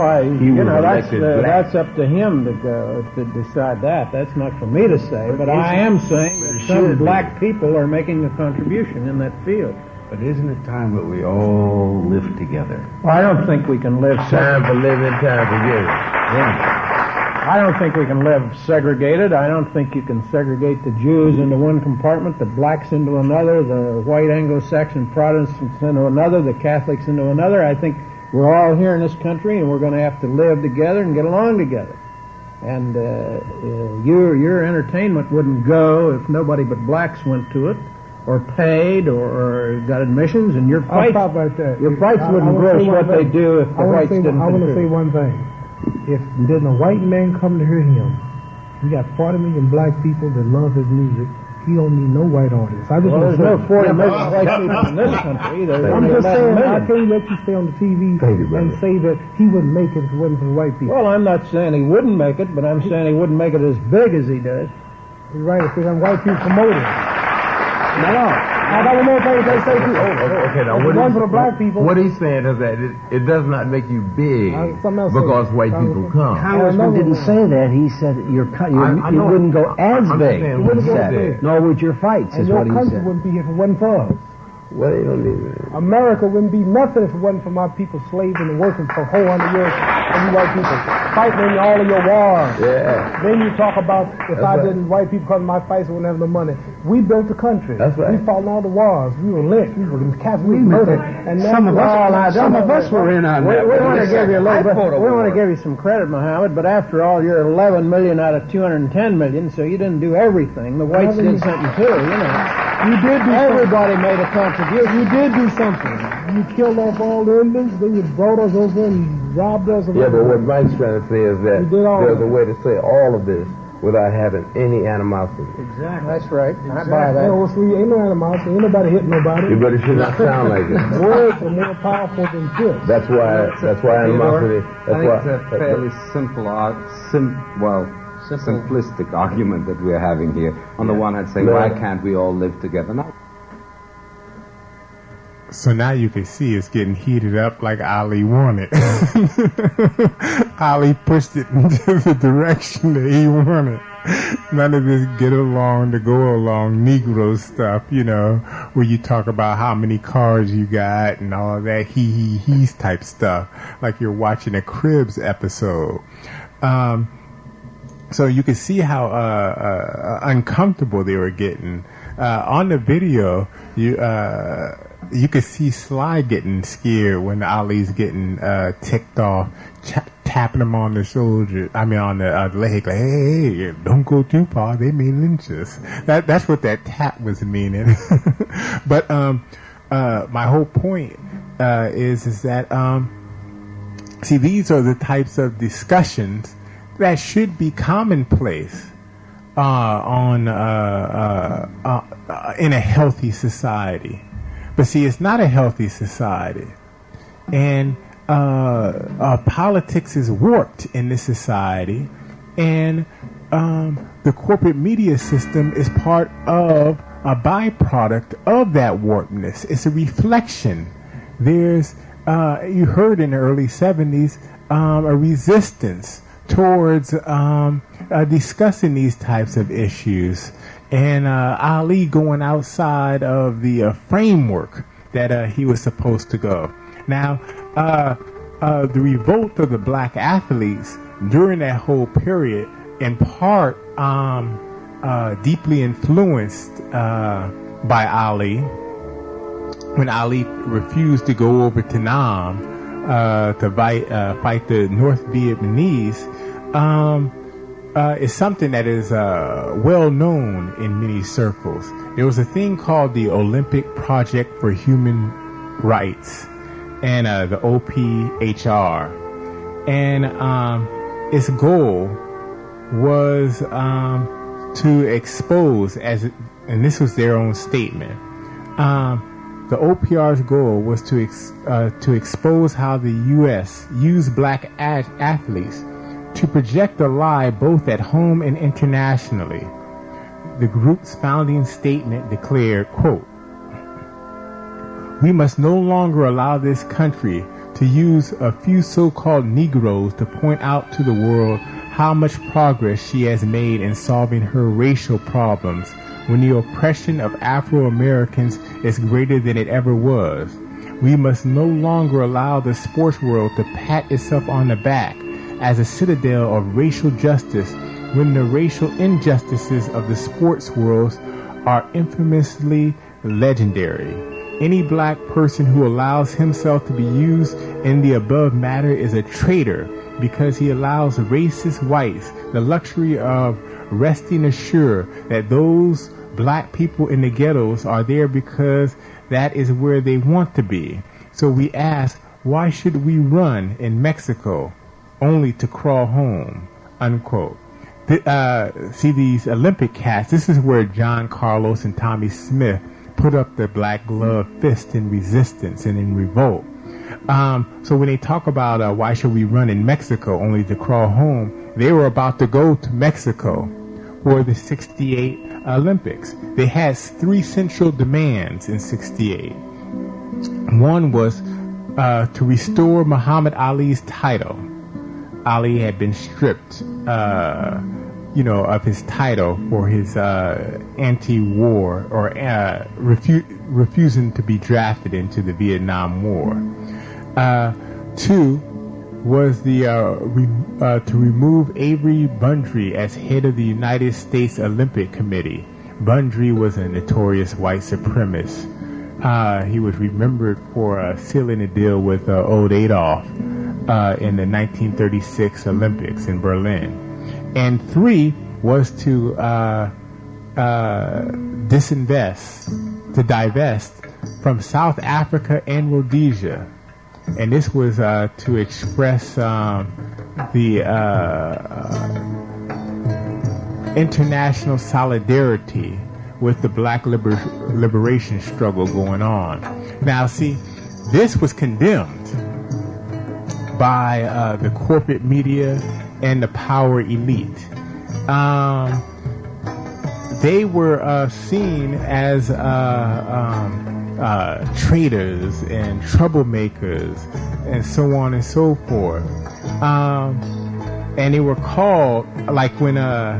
that's up to him to decide that. That's not for me to say, but I am saying that some black people are making a contribution in that field. But isn't it time that we all live together? Well, I don't think we can live time for living, time for giving. Yeah. I don't think we can live segregated. I don't think you can segregate the Jews into one compartment, the blacks into another, the white Anglo-Saxon Protestants into another, the Catholics into another. I think we're all here in this country, and we're going to have to live together and get along together. And your entertainment wouldn't go if nobody but blacks went to it, or paid, or got admissions. And your fights wouldn't gross what they do if the whites didn't. I want to say one thing. If there's a white man come to hear him, we got 40 million black people that love his music. He don't need no white audience. There's no 40 million white people in this country. I'm just saying, I can't let you stay on the TV and say that he wouldn't make it if it wasn't for the white people. Well, I'm not saying he wouldn't make it, but I'm saying he wouldn't make it as big as he does. You're right, if there's white people promoting. No. I got one more thing to say too. Okay, now one for the black people. What he's saying is that it does not make you big because white people come. Congressman didn't say that. He said you wouldn't go as big. Nor would your fights, is what he said. And your country wouldn't be here if it wasn't for us. Well, they don't need it. America wouldn't be nothing if it wasn't for my people slaving and working for 400 years and you white people fighting in all of your wars. Yeah. Then you talk about if didn't white people because my fights wouldn't have no money. We built the country. That's right. We fought in all the wars. We were lynched. We were Catholic murdered. And some of us were in on that. We want to give you a little bit. We want to give you some credit, Muhammad. But after all, you're 11 million out of 210 million, so you didn't do everything. The whites did something too. You know. You did do Everybody made a contribution. You did do something. You killed off all the Indians, then you brought us over and robbed us of everything. But what Mike's trying to say is that there's a way to say all of this without having any animosity. Exactly. That's right. I buy that. Ain't no animosity. Ain't nobody hitting nobody. But it should not sound like it. Words are more powerful than fists. That's why animosity. It's a fairly simplistic argument that we're having here. On the one hand, saying, why can't we all live together? Now, so now you can see it's getting heated up like Ali wanted. Ali pushed it into the direction that he wanted. None of this get along to go along Negro stuff, where you talk about how many cars you got and all of that he's type stuff, like you're watching a Cribs episode. So you can see how uncomfortable they were getting. On the video, you could see Sly getting scared when Ali's getting ticked off, tapping him on the shoulder. On the leg, like, hey, don't go too far. They may lynch us. That's what that tap was meaning. But my whole point is that see, these are the types of discussions that should be commonplace in a healthy society. But see, it's not a healthy society. And politics is warped in this society. And the corporate media system is part of a byproduct of that warpedness. It's a reflection. There's, you heard in the early 70s, a resistance towards discussing these types of issues. And Ali going outside of the framework that he was supposed to go. Now, the revolt of the black athletes during that whole period, in part deeply influenced by Ali, when Ali refused to go over to Nam to fight the North Vietnamese, is something that is well known in many circles. There was a thing called the Olympic Project for Human Rights, and the OPHR, and its goal was to expose, and this was their own statement. The OPR's goal was to expose how the U.S. used black athletes to project a lie both at home and internationally. The group's founding statement declared, quote, "We must no longer allow this country to use a few so-called Negroes to point out to the world how much progress she has made in solving her racial problems when the oppression of Afro-Americans is greater than it ever was. We must no longer allow the sports world to pat itself on the back as a citadel of racial justice when the racial injustices of the sports world are infamously legendary. Any black person who allows himself to be used in the above matter is a traitor because he allows racist whites the luxury of resting assured that those black people in the ghettos are there because that is where they want to be. So we ask, why should we run in Mexico only to crawl home?" Unquote. See, these Olympic cats, this is where John Carlos and Tommy Smith put up the black glove fist in resistance and in revolt. So when they talk about why should we run in Mexico only to crawl home, they were about to go to Mexico for the 68 Olympics. They had three central demands in 68. One was to restore Muhammad Ali's title. Ali had been stripped, of his title for his anti-war or refusing to be drafted into the Vietnam War. Two was to remove Avery Bundy as head of the United States Olympic Committee. Bundy was a notorious white supremacist. He was remembered for sealing a deal with old Adolf in the 1936 Olympics in Berlin. And three was to divest from South Africa and Rhodesia. And this was to express international solidarity with the black liberation struggle going on. Now, see, this was condemned by the corporate media and the power elite. They were seen as traitors and troublemakers and so on and so forth. And they were called, like when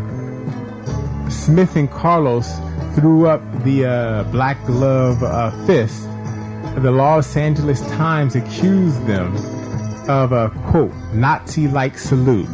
Smith and Carlos threw up the black glove fist, the Los Angeles Times accused them of a, quote, Nazi-like salute.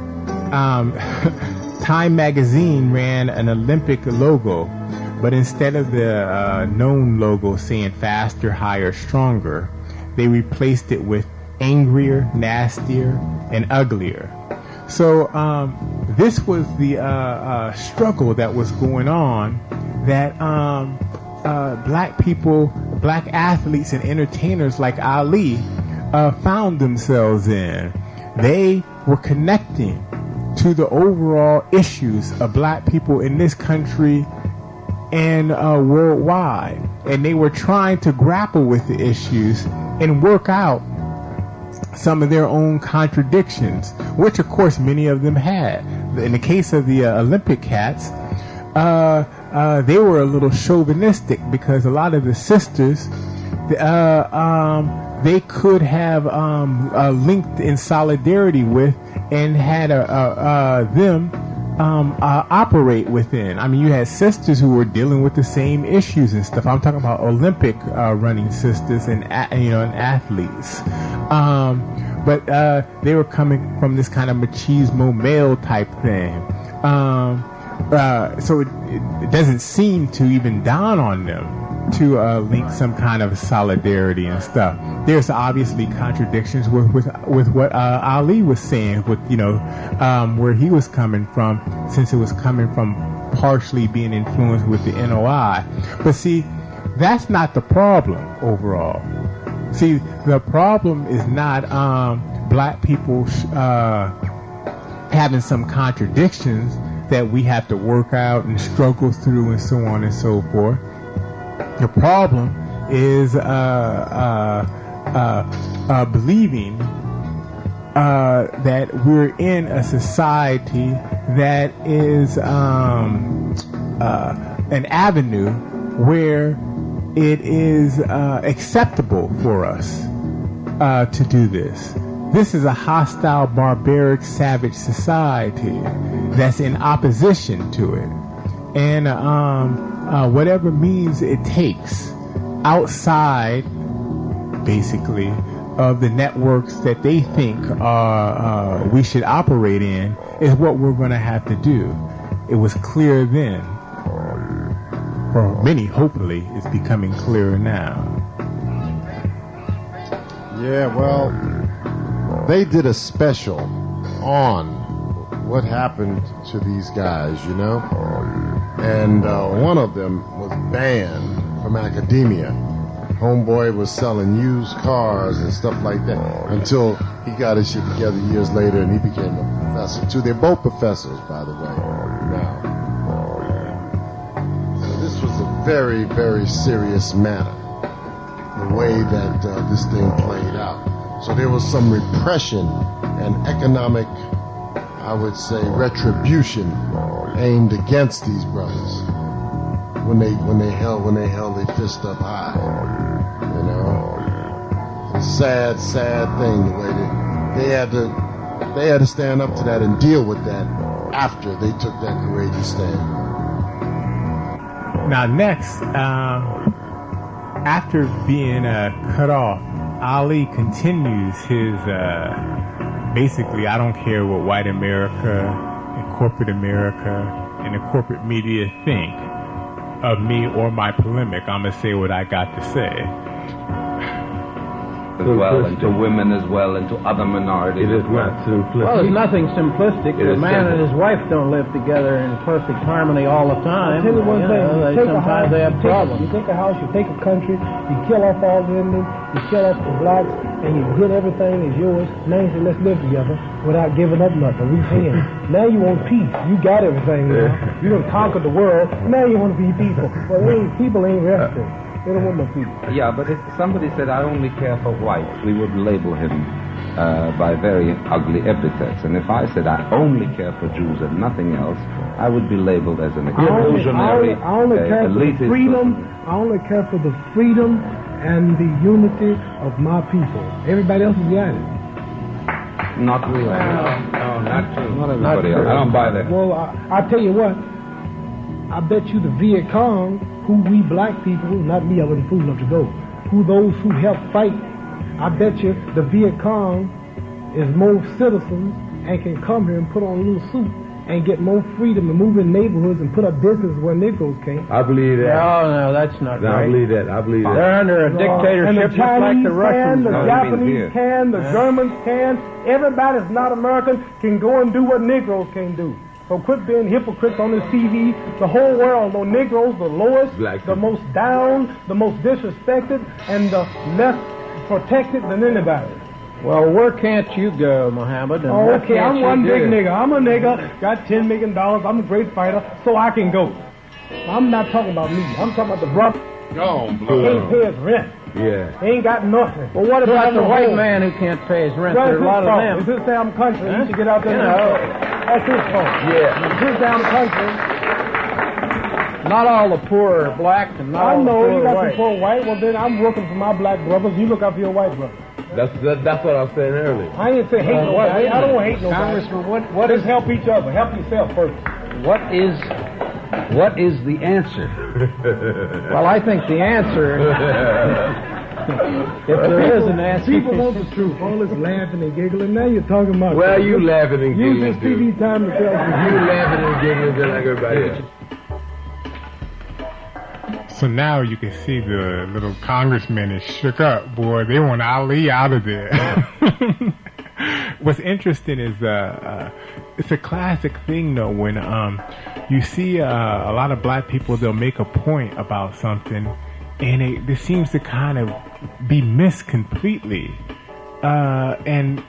Time magazine ran an Olympic logo, but instead of the known logo saying faster, higher, stronger, they replaced it with angrier, nastier, and uglier. So this was the struggle that was going on, that black people, black athletes and entertainers like Ali found themselves in. They were connecting to the overall issues of black people in this country and worldwide. And they were trying to grapple with the issues and work out some of their own contradictions, which of course many of them had. In the case of the Olympic cats, they were a little chauvinistic because a lot of the sisters, they could have linked in solidarity with and had them operate within. I mean, you had sisters who were dealing with the same issues and stuff. I'm talking about Olympic running sisters and and athletes. But they were coming from this kind of machismo male type thing. So it doesn't seem to even dawn on them to link some kind of solidarity and stuff. There's obviously contradictions with what Ali was saying, with where he was coming from, since it was coming from partially being influenced with the NOI. But see, that's not the problem overall. See, the problem is not black people having some contradictions that we have to work out and struggle through and so on and so forth. The problem is believing that we're in a society that is an avenue where it is acceptable for us to do this. This is a hostile, barbaric, savage society that's in opposition to it. And whatever means it takes outside, basically, of the networks that they think we should operate in is what we're going to have to do. It was clear then. For many, hopefully, it's becoming clearer now. Yeah, well, they did a special on what happened to these guys, and one of them was banned from academia. Homeboy was selling used cars and stuff like that until he got his shit together years later and he became a professor too. They're both professors, by the way, now. So this was a very, very serious matter, the way that this thing played out. So there was some repression and economic, I would say, retribution aimed against these brothers when they held their fist up high. It's a sad thing the way they had to stand up to that and deal with that after they took that courageous stand. Now next, after being cut off, Ali continues his basically, I don't care what white America and corporate America and the corporate media think of me or my polemic. I'm going to say what I got to say. as well, and to women as well, and to other minorities as well. Well, there's nothing simplistic. The man and his wife don't live together in perfect harmony all the time. I'll tell you one thing. Sometimes they have problems. You take a house, you take a country, you kill off all the Indians, you kill off the blacks, and you get everything is yours. Now you say, let's live together without giving up nothing. We can. Now you want peace. You got everything now. You done conquered the world. Now you want to be peaceful. Well, people ain't resting. They don't want no peace. Yeah, but if somebody said, I only care for whites, we would label him by very ugly epithets. And if I said, I only care for Jews and nothing else, I would be labeled as an illusionary, I only care for the freedom. I only care for the freedom and the unity of my people. Everybody else has got it. Not really. No, not true. Not everybody else. I don't buy that. Well, I tell you what. I bet you the Viet Cong, who we black people, not me, I wasn't fool enough to go, who those who helped fight, I bet you the Viet Cong is more citizens and can come here and put on a little suit and get more freedom and move in neighborhoods and put up business where Negroes can't. I believe that. No, that's not right. I believe that. They're under a dictatorship just like the Russians. The Japanese can, the Germans can. Everybody that's not American can go and do what Negroes can do. So quit being hypocrites on this TV. The whole world know Negroes the lowest, the most down, the most disrespected, and the less protected than anybody. Well, where can't you go, Muhammad? And okay, I'm one big nigga. I'm a nigga, got $10 million. I'm a great fighter, so I can go. I'm not talking about me. I'm talking about the brother. Go He ain't pay his rent. Yeah. He ain't got nothing. Well, what about the white man who can't pay his rent? There's a lot of them. It's his damn country. He should get out there. That's his fault. Yeah. It's his damn country. Not all the poor are black, and not all the poor are white. I know you got the poor white. Well, then I'm working for my black brothers. You look out for your white brothers. That's what I was saying earlier. I ain't saying hate nobody. I don't hate nobody. Congressman, what is help each other? Help yourself first. What is the answer? Well, I think the answer, if there is an answer, people want the truth. All this laughing and giggling. Now you're talking about. Well, you laughing and giggling. Use this TV time to tell you laughing and giggling just like everybody else. So now you can see the little congressman is shook up, boy. They want Ali out of there. What's interesting is it's a classic thing though when you see a lot of black people, they'll make a point about something and it seems to kind of be missed completely, and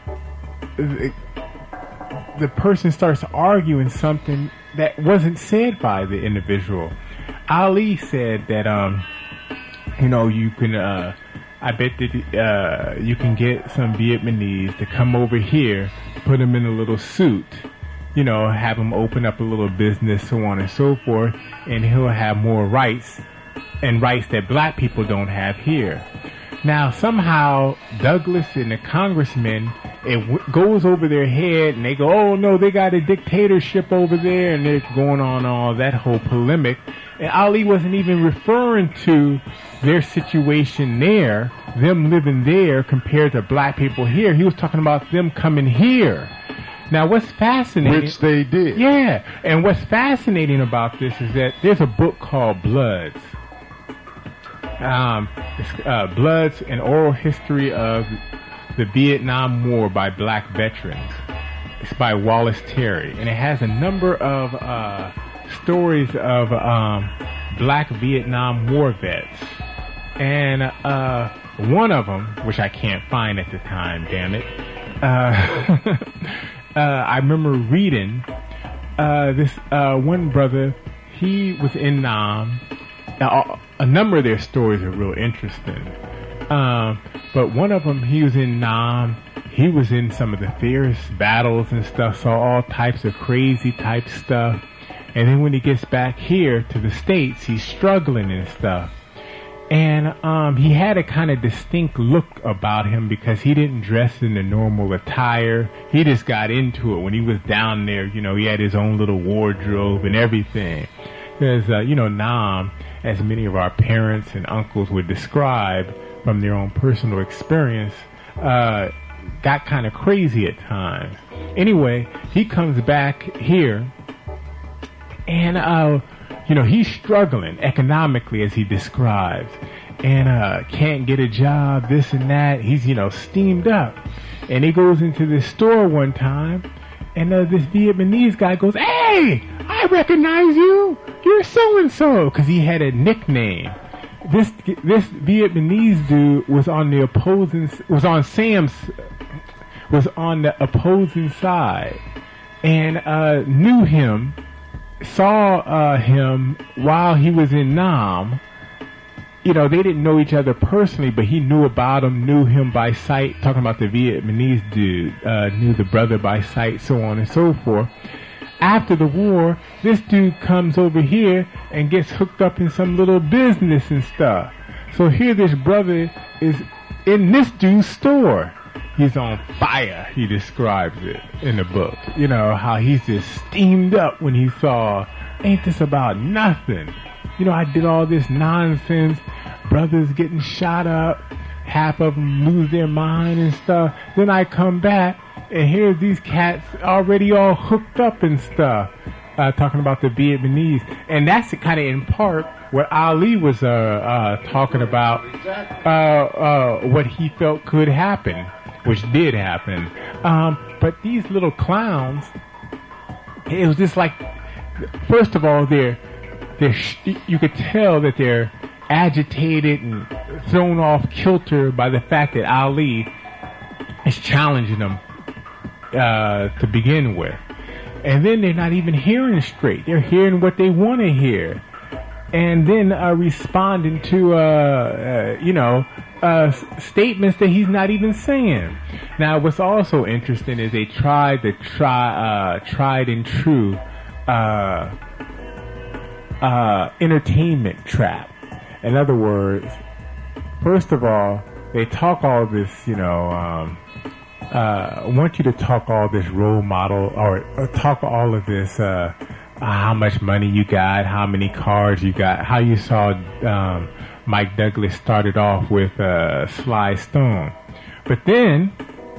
the person starts arguing something that wasn't said by the individual. Ali said that you can I bet that you can get some Vietnamese to come over here, put them in a little suit, have them open up a little business, so on and so forth, and he'll have more rights, and rights that black people don't have here. Now, somehow, Douglas and the congressmen, it goes over their head, and they go, oh, no, they got a dictatorship over there, and they're going on all that whole polemic. And Ali wasn't even referring to their situation there, them living there compared to black people here. He was talking about them coming here. Now, what's fascinating... Which they did. Yeah. And what's fascinating about this is that there's a book called Bloods. Bloods, an oral history of the Vietnam War by black veterans. It's by Wallace Terry. And it has a number of stories of black Vietnam War vets. And one of them, which I can't find at the time, damn it, I remember reading this one brother. He was in Nam. A number of their stories are real interesting, but one of them, he was in Nam. He was in some of the fierce battles and stuff, saw all types of crazy type stuff. And then when he gets back here to the States, he's struggling and stuff. And he had a kind of distinct look about him because he didn't dress in the normal attire. He just got into it when he was down there. He had his own little wardrobe and everything. Because, Nam, as many of our parents and uncles would describe from their own personal experience, got kind of crazy at times. Anyway, he comes back here and, he's struggling economically as he describes. and can't get a job, this and that. He's, steamed up. And he goes into this store one time, and this Vietnamese guy goes, "Hey, I recognize you. You're so-and-so," because he had a nickname. This Vietnamese dude was on the opposing side, and knew him, saw him while he was in Nam. They didn't know each other personally, but he knew about him, knew him by sight, talking about the Vietnamese dude, knew the brother by sight, so on and so forth. After the war, this dude comes over here and gets hooked up in some little business and stuff. So here this brother is in this dude's store. He's on fire, he describes it in the book. How he's just steamed up when he saw, ain't this about nothing? I did all this nonsense, brothers getting shot up, half of them lose their mind and stuff. Then I come back, and here's these cats already all hooked up and stuff, talking about the Vietnamese. And that's kind of in part what Ali was talking about, what he felt could happen, which did happen. But these little clowns, it was just like, first of all, you could tell that they're agitated and thrown off kilter by the fact that Ali is challenging them to begin with. And then they're not even hearing straight. They're hearing what they want to hear. And then responding to, statements that he's not even saying. Now, what's also interesting is they tried the tried and true entertainment trap. In other words, first of all, they talk all this, want you to talk all this role model or talk all of this, how much money you got, how many cars you got, how you saw Mike Douglas started off with Sly Stone. But then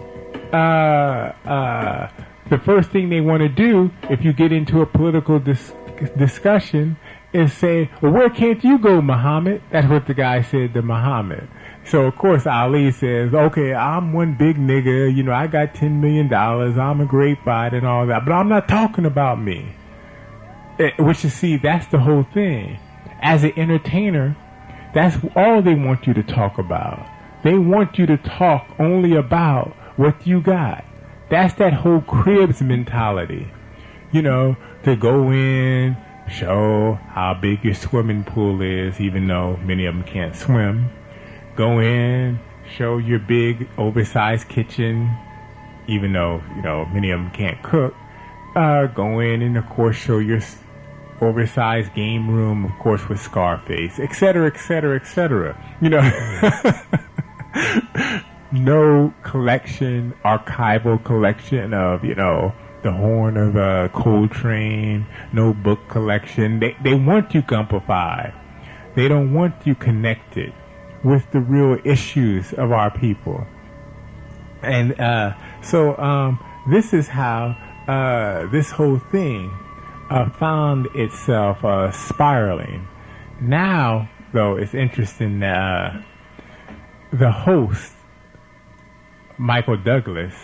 the first thing they want to do if you get into a political discussion is say, "Well, where can't you go, Muhammad?" That's what the guy said to Muhammad. So, of course, Ali says, "Okay, I'm one big nigga, I got $10 million, I'm a great fighter and all that, but I'm not talking about me." Which, you see, that's the whole thing. As an entertainer, that's all they want you to talk about. They want you to talk only about what you got. That's that whole Cribs mentality. To go in, show how big your swimming pool is, even though many of them can't swim. Go in, show your big, oversized kitchen, even though, many of them can't cook. Go in and, of course, show your oversized game room, of course, with Scarface, etc., etc., etc. No collection, archival collection of, the horn of Coltrane, no book collection. They want you gumpified. They don't want you connected with the real issues of our people. And so this is how this whole thing found itself spiraling. Now, though, it's interesting that the host, Michael Douglas,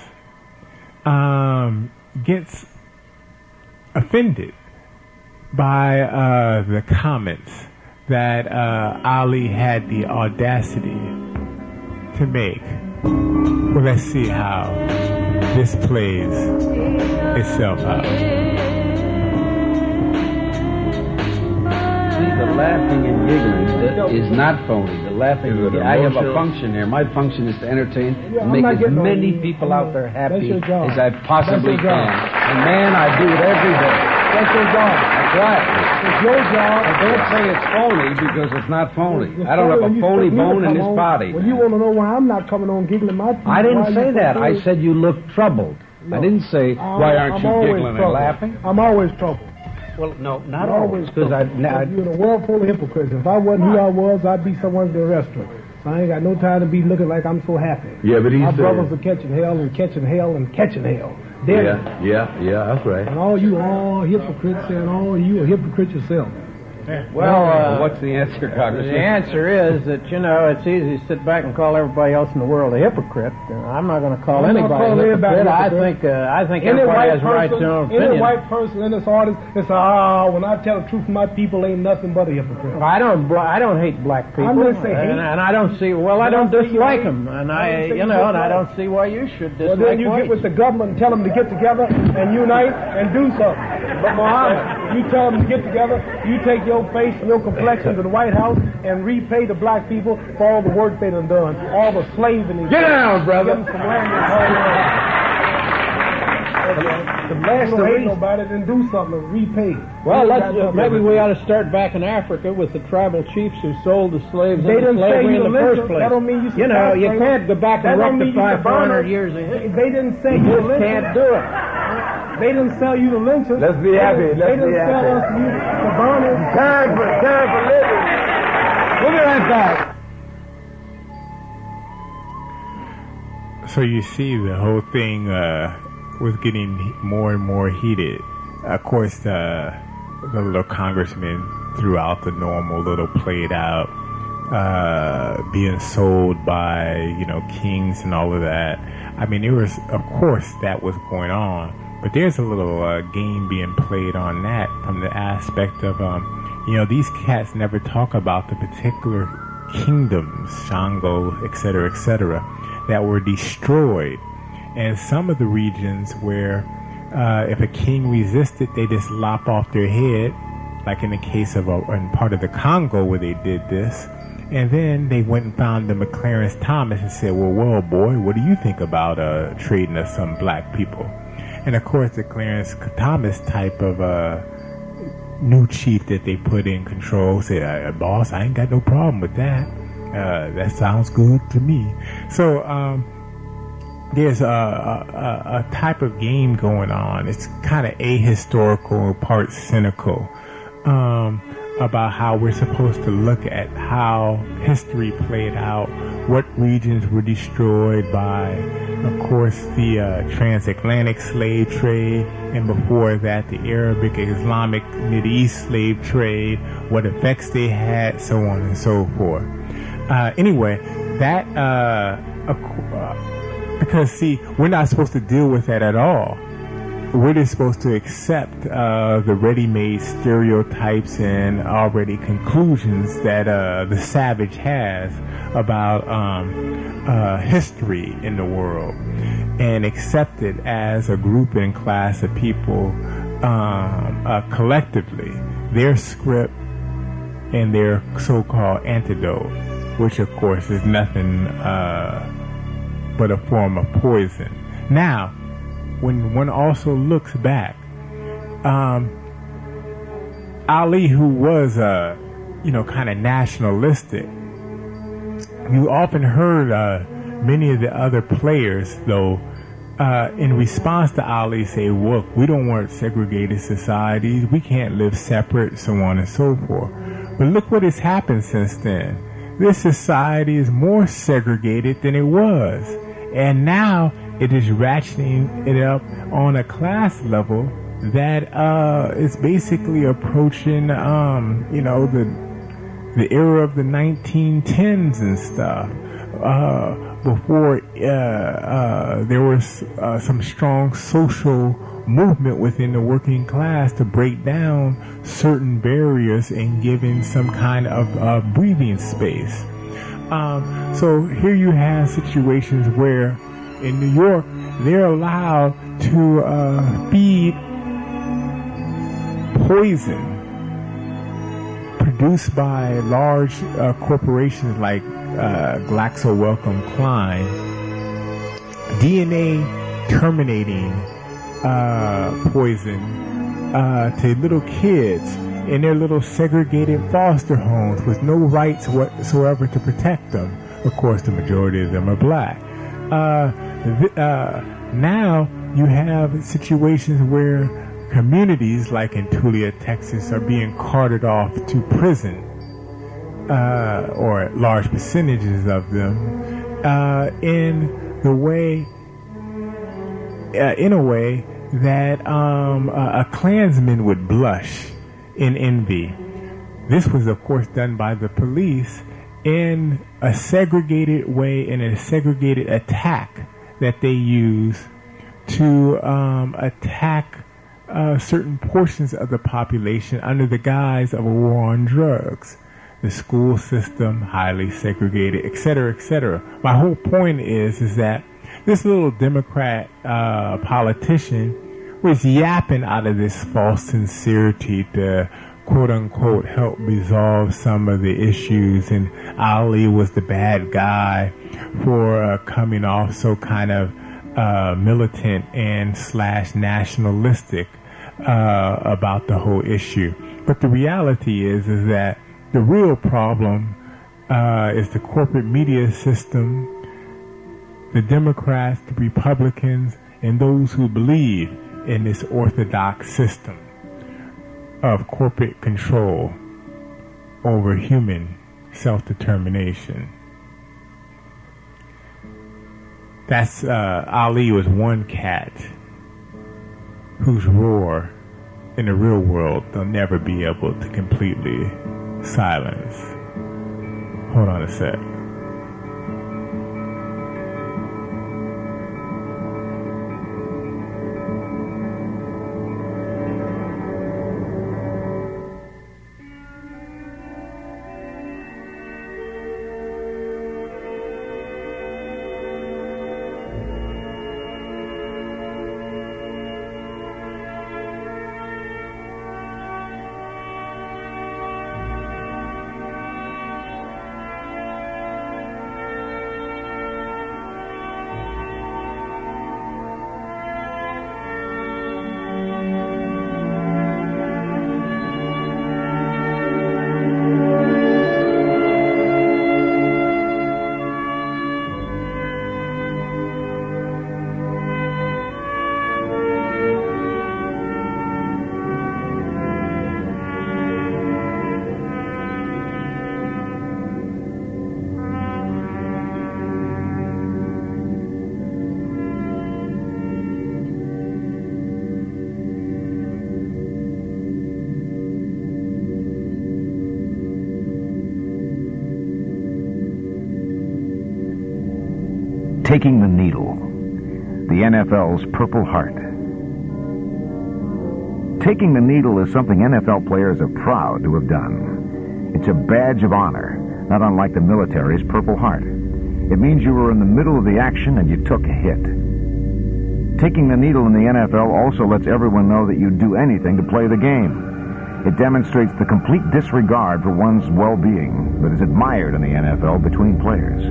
gets offended by the comments that Ali had the audacity to make. Well, let's see how this plays itself out. See, the laughing and giggling is not phony. The laughing and giggling. I have a function here. My function is to entertain and make as many people out there happy as I possibly can. And man, I do it every day. That's your job. That's right. It's your job. I don't say it's phony because it's not phony. I don't have a phony bone in this body. Well, you want to know why I'm not coming on giggling my teeth? I didn't say that. I said you look troubled. No. I didn't say, why aren't you giggling and laughing? I'm always troubled. Well, no, not always. Because you're in a world full of hypocrites. If I wasn't who I was, I'd be somewhere in the restaurant. So I ain't got no time to be looking like I'm so happy. Yeah, but my brothers are catching hell and catching hell and catching hell. Yeah, that's right. And all you hypocrites and all you are hypocrites yourself. Well, what's the answer, Congressman? The answer is that, it's easy to sit back and call everybody else in the world a hypocrite. I'm not going to call anybody a hypocrite. I think everybody has right to their own opinion. Any white person in this audience that says, when I tell the truth, my people ain't nothing but a hypocrite. I don't hate black people. I'm going to say hate. And I don't see, I don't dislike them. And I don't see why you should dislike then you get with the government and tell them to get together and unite and do something. But Muhammad, you tell them to get together, you take your face and your complexion to the White House and repay the black people for all the work they done, all the slaving. Get down, brother. The last to hate nobody, then do something, repay. Well, maybe we ought to start back in Africa with the tribal chiefs who sold the slaves into slavery in the first place. That don't mean you can't go back and rectify 400 years of history. They didn't say you just can't do it. They didn't sell you to lynchers. Let's be happy. They didn't sell us to burners. Time for living. We'll be right back. So you see, the whole thing was getting more and more heated. Of course, the little congressman threw out the normal little played out, being sold by, kings and all of that. I mean, of course, that was going on. But there's a little game being played on that from the aspect of, these cats never talk about the particular kingdoms, Shango, et cetera, that were destroyed. And some of the regions where if a king resisted, they just lop off their head, like in the case of in part of the Congo where they did this. And then they went and found the McClarence Thomas and said, well, boy, what do you think about trading us some black people? And of course, the Clarence Thomas type of new chief that they put in control said, boss, I ain't got no problem with that. That sounds good to me. So there's a type of game going on. It's kind of ahistorical, part cynical, about how we're supposed to look at how history played out, what regions were destroyed by, of course, the transatlantic slave trade, and before that, the Arabic, Islamic, Mideast slave trade, what effects they had, so on and so forth. Anyway, that, because see, we're not supposed to deal with that at all. We're just supposed to accept the ready-made stereotypes and already conclusions that the savage has about history in the world, and accept it as a group and class of people collectively, their script and their so-called antidote, which of course is nothing but a form of poison. Now, when one also looks back, Ali, who was, kind of nationalistic, you often heard many of the other players, though, in response to Ali say, look, we don't want segregated societies, we can't live separate, so on and so forth. But look what has happened since then. This society is more segregated than it was. And now it is ratcheting it up on a class level that is basically approaching, the era of the 1910s and stuff. Before there was some strong social movement within the working class to break down certain barriers and giving some kind of breathing space. So here you have situations where in New York they're allowed to feed poison produced by large corporations like GlaxoSmithKline, DNA terminating poison to little kids in their little segregated foster homes with no rights whatsoever to protect them. Of course, the majority of them are black. Now you have situations where communities like in Tulia, Texas, are being carted off to prison, or large percentages of them, in a way that a Klansman would blush in envy. This was, of course, done by the police in a segregated way, in a segregated attack that they use to attack certain portions of the population under the guise of a war on drugs. The school system, highly segregated, etc., etc. My whole point is that this little Democrat politician was yapping out of this false sincerity to quote-unquote help resolve some of the issues, and Ali was the bad guy for coming off so kind of militant and / nationalistic about the whole issue. But the reality is that the real problem is the corporate media system, the Democrats, the Republicans, and those who believe in this orthodox system of corporate control over human self-determination. That's Ali was one cat whose roar in the real world they'll never be able to completely silence. Hold on a sec. Taking the needle, the NFL's Purple Heart. Taking the needle is something NFL players are proud to have done. It's a badge of honor, not unlike the military's Purple Heart. It means you were in the middle of the action and you took a hit. Taking the needle in the NFL also lets everyone know that you'd do anything to play the game. It demonstrates the complete disregard for one's well-being that is admired in the NFL between players.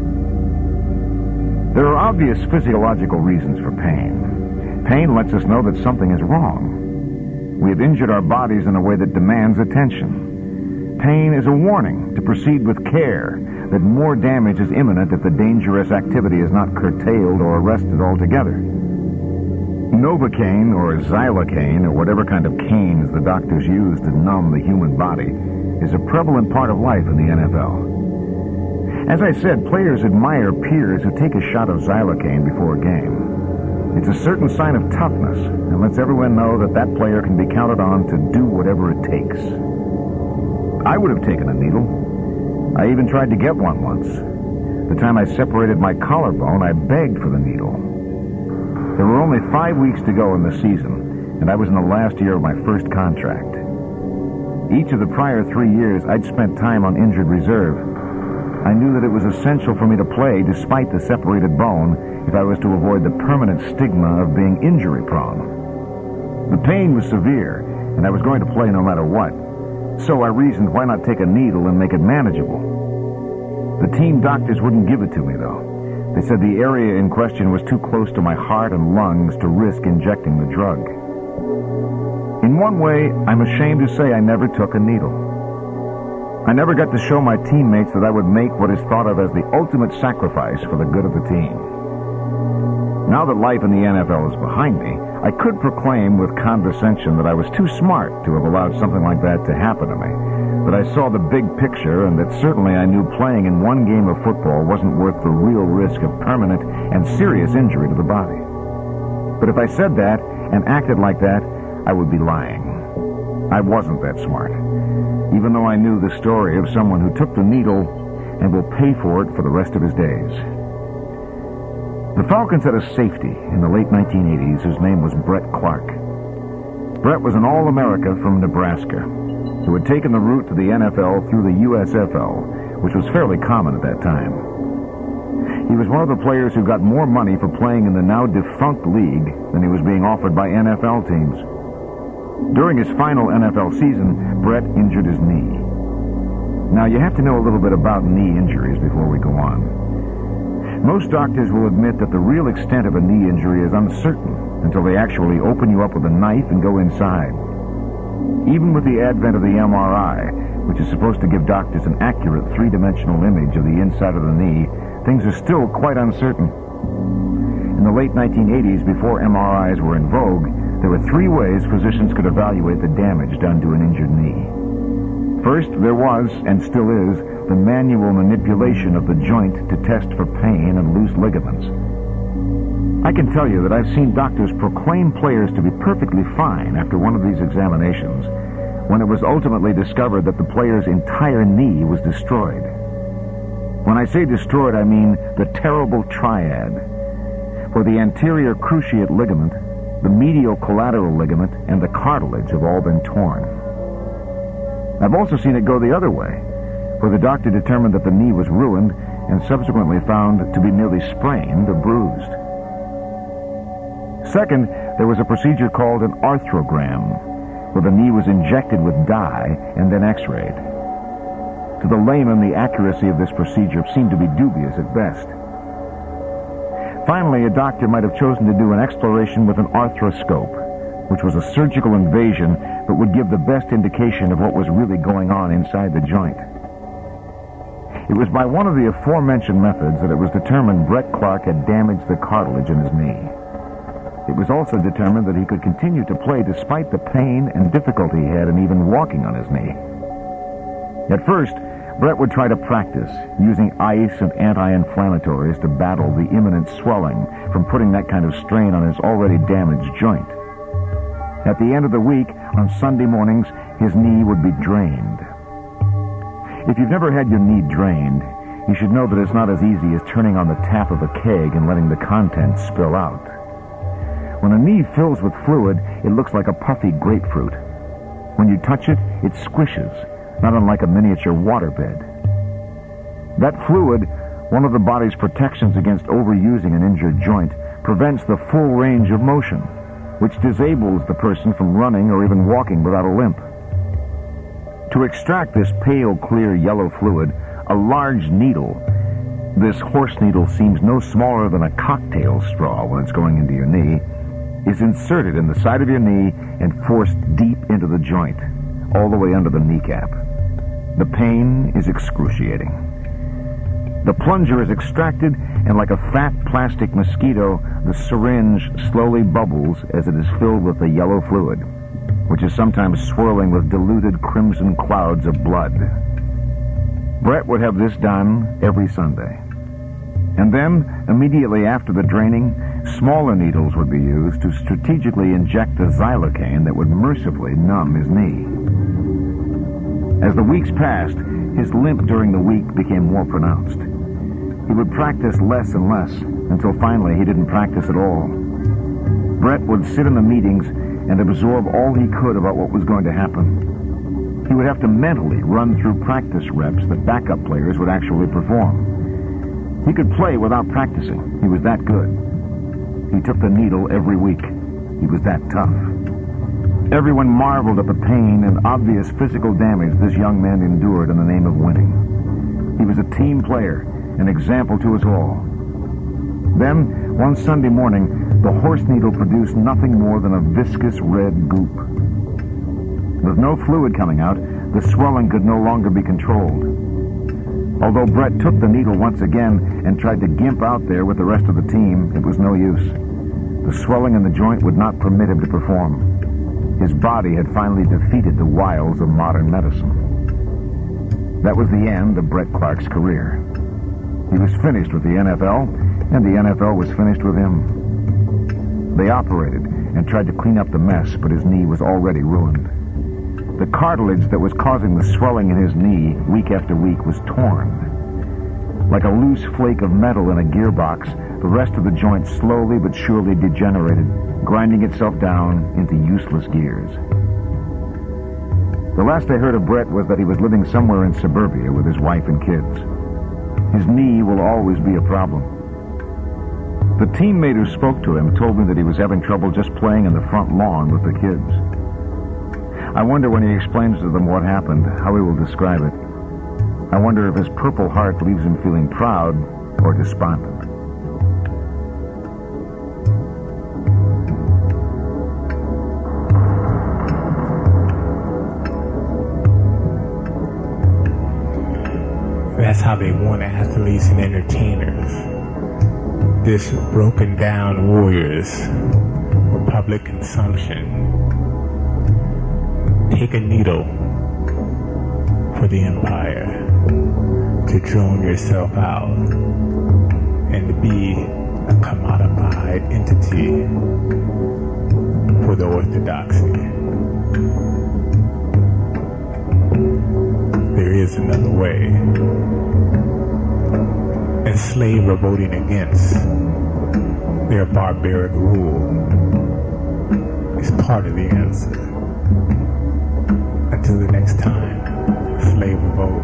There are obvious physiological reasons for pain. Pain lets us know that something is wrong. We have injured our bodies in a way that demands attention. Pain is a warning to proceed with care, that more damage is imminent if the dangerous activity is not curtailed or arrested altogether. Novocaine or xylocaine, or whatever kind of canes the doctors use to numb the human body, is a prevalent part of life in the NFL. As I said, players admire peers who take a shot of xylocaine before a game. It's a certain sign of toughness and lets everyone know that that player can be counted on to do whatever it takes. I would have taken a needle. I even tried to get one once. The time I separated my collarbone, I begged for the needle. There were only 5 weeks to go in the season, and I was in the last year of my first contract. Each of the prior 3 years, I'd spent time on injured reserve. I knew that it was essential for me to play despite the separated bone if I was to avoid the permanent stigma of being injury-prone. The pain was severe, and I was going to play no matter what. So I reasoned, why not take a needle and make it manageable? The team doctors wouldn't give it to me, though. They said the area in question was too close to my heart and lungs to risk injecting the drug. In one way, I'm ashamed to say I never took a needle. I never got to show my teammates that I would make what is thought of as the ultimate sacrifice for the good of the team. Now that life in the NFL is behind me, I could proclaim with condescension that I was too smart to have allowed something like that to happen to me. But I saw the big picture, and that certainly I knew playing in one game of football wasn't worth the real risk of permanent and serious injury to the body. But if I said that and acted like that, I would be lying. I wasn't that smart. even though I knew the story of someone who took the needle and will pay for it for the rest of his days. The Falcons had a safety in the late 1980s whose name was Brett Clark. Brett was an All-America from Nebraska who had taken the route to the NFL through the USFL, which was fairly common at that time. He was one of the players who got more money for playing in the now-defunct league than he was being offered by NFL teams. During his final NFL season, Brett injured his knee. Now, you have to know a little bit about knee injuries before we go on. Most doctors will admit that the real extent of a knee injury is uncertain until they actually open you up with a knife and go inside. Even with the advent of the MRI, which is supposed to give doctors an accurate three-dimensional image of the inside of the knee, things are still quite uncertain. In the late 1980s, before MRIs were in vogue, there were three ways physicians could evaluate the damage done to an injured knee. First, there was, and still is, the manual manipulation of the joint to test for pain and loose ligaments. I can tell you that I've seen doctors proclaim players to be perfectly fine after one of these examinations, when it was ultimately discovered that the player's entire knee was destroyed. When I say destroyed, I mean the terrible triad, where the anterior cruciate ligament, the medial collateral ligament, and the cartilage have all been torn. I've also seen it go the other way, where the doctor determined that the knee was ruined and subsequently found to be merely sprained or bruised. Second, there was a procedure called an arthrogram, where the knee was injected with dye and then x-rayed. To the layman, the accuracy of this procedure seemed to be dubious at best. Finally, a doctor might have chosen to do an exploration with an arthroscope, which was a surgical invasion but would give the best indication of what was really going on inside the joint. It was by one of the aforementioned methods that it was determined Brett Clark had damaged the cartilage in his knee. It was also determined that he could continue to play despite the pain and difficulty he had in even walking on his knee. At first, Brett would try to practice, using ice and anti-inflammatories to battle the imminent swelling from putting that kind of strain on his already damaged joint. At the end of the week, on Sunday mornings, his knee would be drained. If you've never had your knee drained, you should know that it's not as easy as turning on the tap of a keg and letting the contents spill out. When a knee fills with fluid, it looks like a puffy grapefruit. When you touch it, it squishes, not unlike a miniature waterbed. That fluid, one of the body's protections against overusing an injured joint, prevents the full range of motion, which disables the person from running or even walking without a limp. To extract this pale, clear yellow fluid, a large needle, this horse needle seems no smaller than a cocktail straw when it's going into your knee, is inserted in the side of your knee and forced deep into the joint, all the way under the kneecap. The pain is excruciating. The plunger is extracted, and like a fat plastic mosquito, the syringe slowly bubbles as it is filled with the yellow fluid, which is sometimes swirling with diluted crimson clouds of blood. Brett would have this done every Sunday. And then, immediately after the draining, smaller needles would be used to strategically inject a xylocaine that would mercifully numb his knee. As the weeks passed, his limp during the week became more pronounced. He would practice less and less, until finally he didn't practice at all. Brett would sit in the meetings and absorb all he could about what was going to happen. He would have to mentally run through practice reps that backup players would actually perform. He could play without practicing. He was that good. He took the needle every week. He was that tough. Everyone marveled at the pain and obvious physical damage this young man endured in the name of winning. He was a team player, an example to us all. Then, one Sunday morning, the horse needle produced nothing more than a viscous red goop. With no fluid coming out, the swelling could no longer be controlled. Although Brett took the needle once again and tried to gimp out there with the rest of the team, it was no use. The swelling in the joint would not permit him to perform. His body had finally defeated the wiles of modern medicine. That was the end of Brett Clark's career. He was finished with the NFL, and the NFL was finished with him. They operated and tried to clean up the mess, but his knee was already ruined. The cartilage that was causing the swelling in his knee week after week was torn. Like a loose flake of metal in a gearbox, the rest of the joint slowly but surely degenerated, grinding itself down into useless gears. The last I heard of Brett was that he was living somewhere in suburbia with his wife and kids. His knee will always be a problem. The teammate who spoke to him told me that he was having trouble just playing in the front lawn with the kids. I wonder when he explains to them what happened, how he will describe it. I wonder if his Purple Heart leaves him feeling proud or despondent. That's how they want athletes and entertainers. This broken down warriors for public consumption. Take a needle for the empire to drone yourself out and to be a commodified entity for the orthodoxy. There is another way. And slaves are voting against their barbaric rule is part of the answer. Until the next time, slave revolt.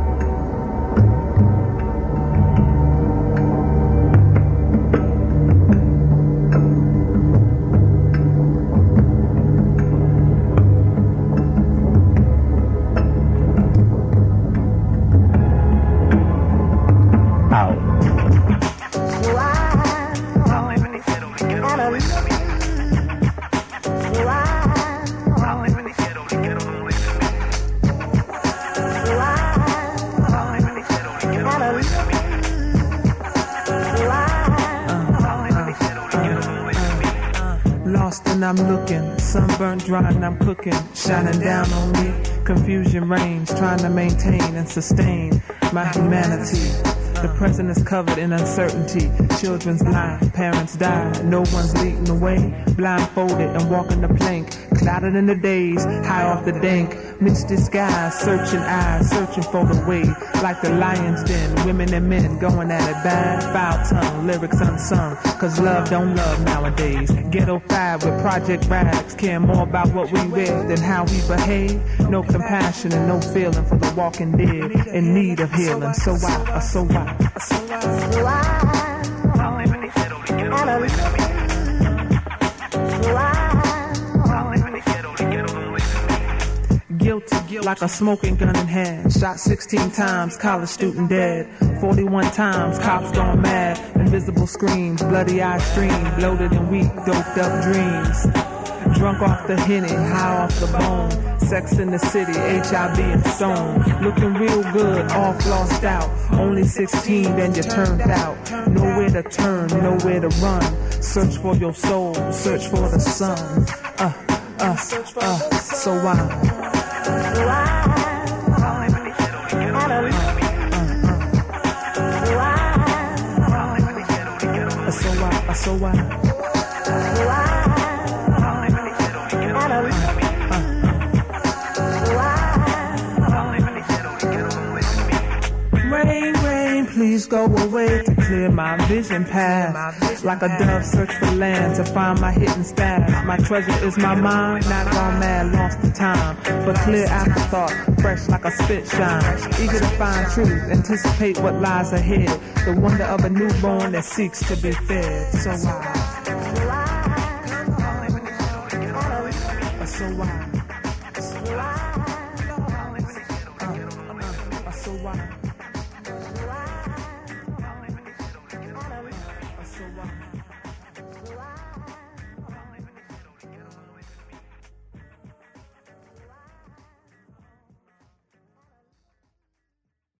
I'm looking, sunburnt, dry, and I'm cooking, shining down on me. Confusion reigns, trying to maintain and sustain my humanity. The present is covered in uncertainty. Children's lie, parents die, no one's leading the way. Blindfolded and walking the plank, clouded in the days, high off the dank. Misty skies, searching eyes, searching for the way. Like the lion's den, women and men going at it bad. Foul tongue, lyrics unsung, cause love don't love nowadays. Ghetto 5 with Project Rags, care more about what we wear than how we behave. No compassion and no feeling for the walking dead in need of healing. So why, so why? Guilty, like a smoking gun in hand. Shot 16 times, college student dead. 41 times, cops gone mad. Invisible screams, bloody eyes stream. Bloated and weak, doped up dreams. Drunk off the Henny, high off the bone. Sex in the city, HIV and stone. Looking real good, all flossed out. Only 16, then you turned out. Nowhere to turn, nowhere to run. Search for your soul, search for the sun. So why? So why? Rain, please go away to clear my vision path. Like a dove search for land to find my hidden stash. My treasure is my mind, not gone mad, lost the time. But clear afterthought, fresh like a spit shine. Eager to find truth, anticipate what lies ahead. The wonder of a newborn that seeks to be fed. So why? So why? So why?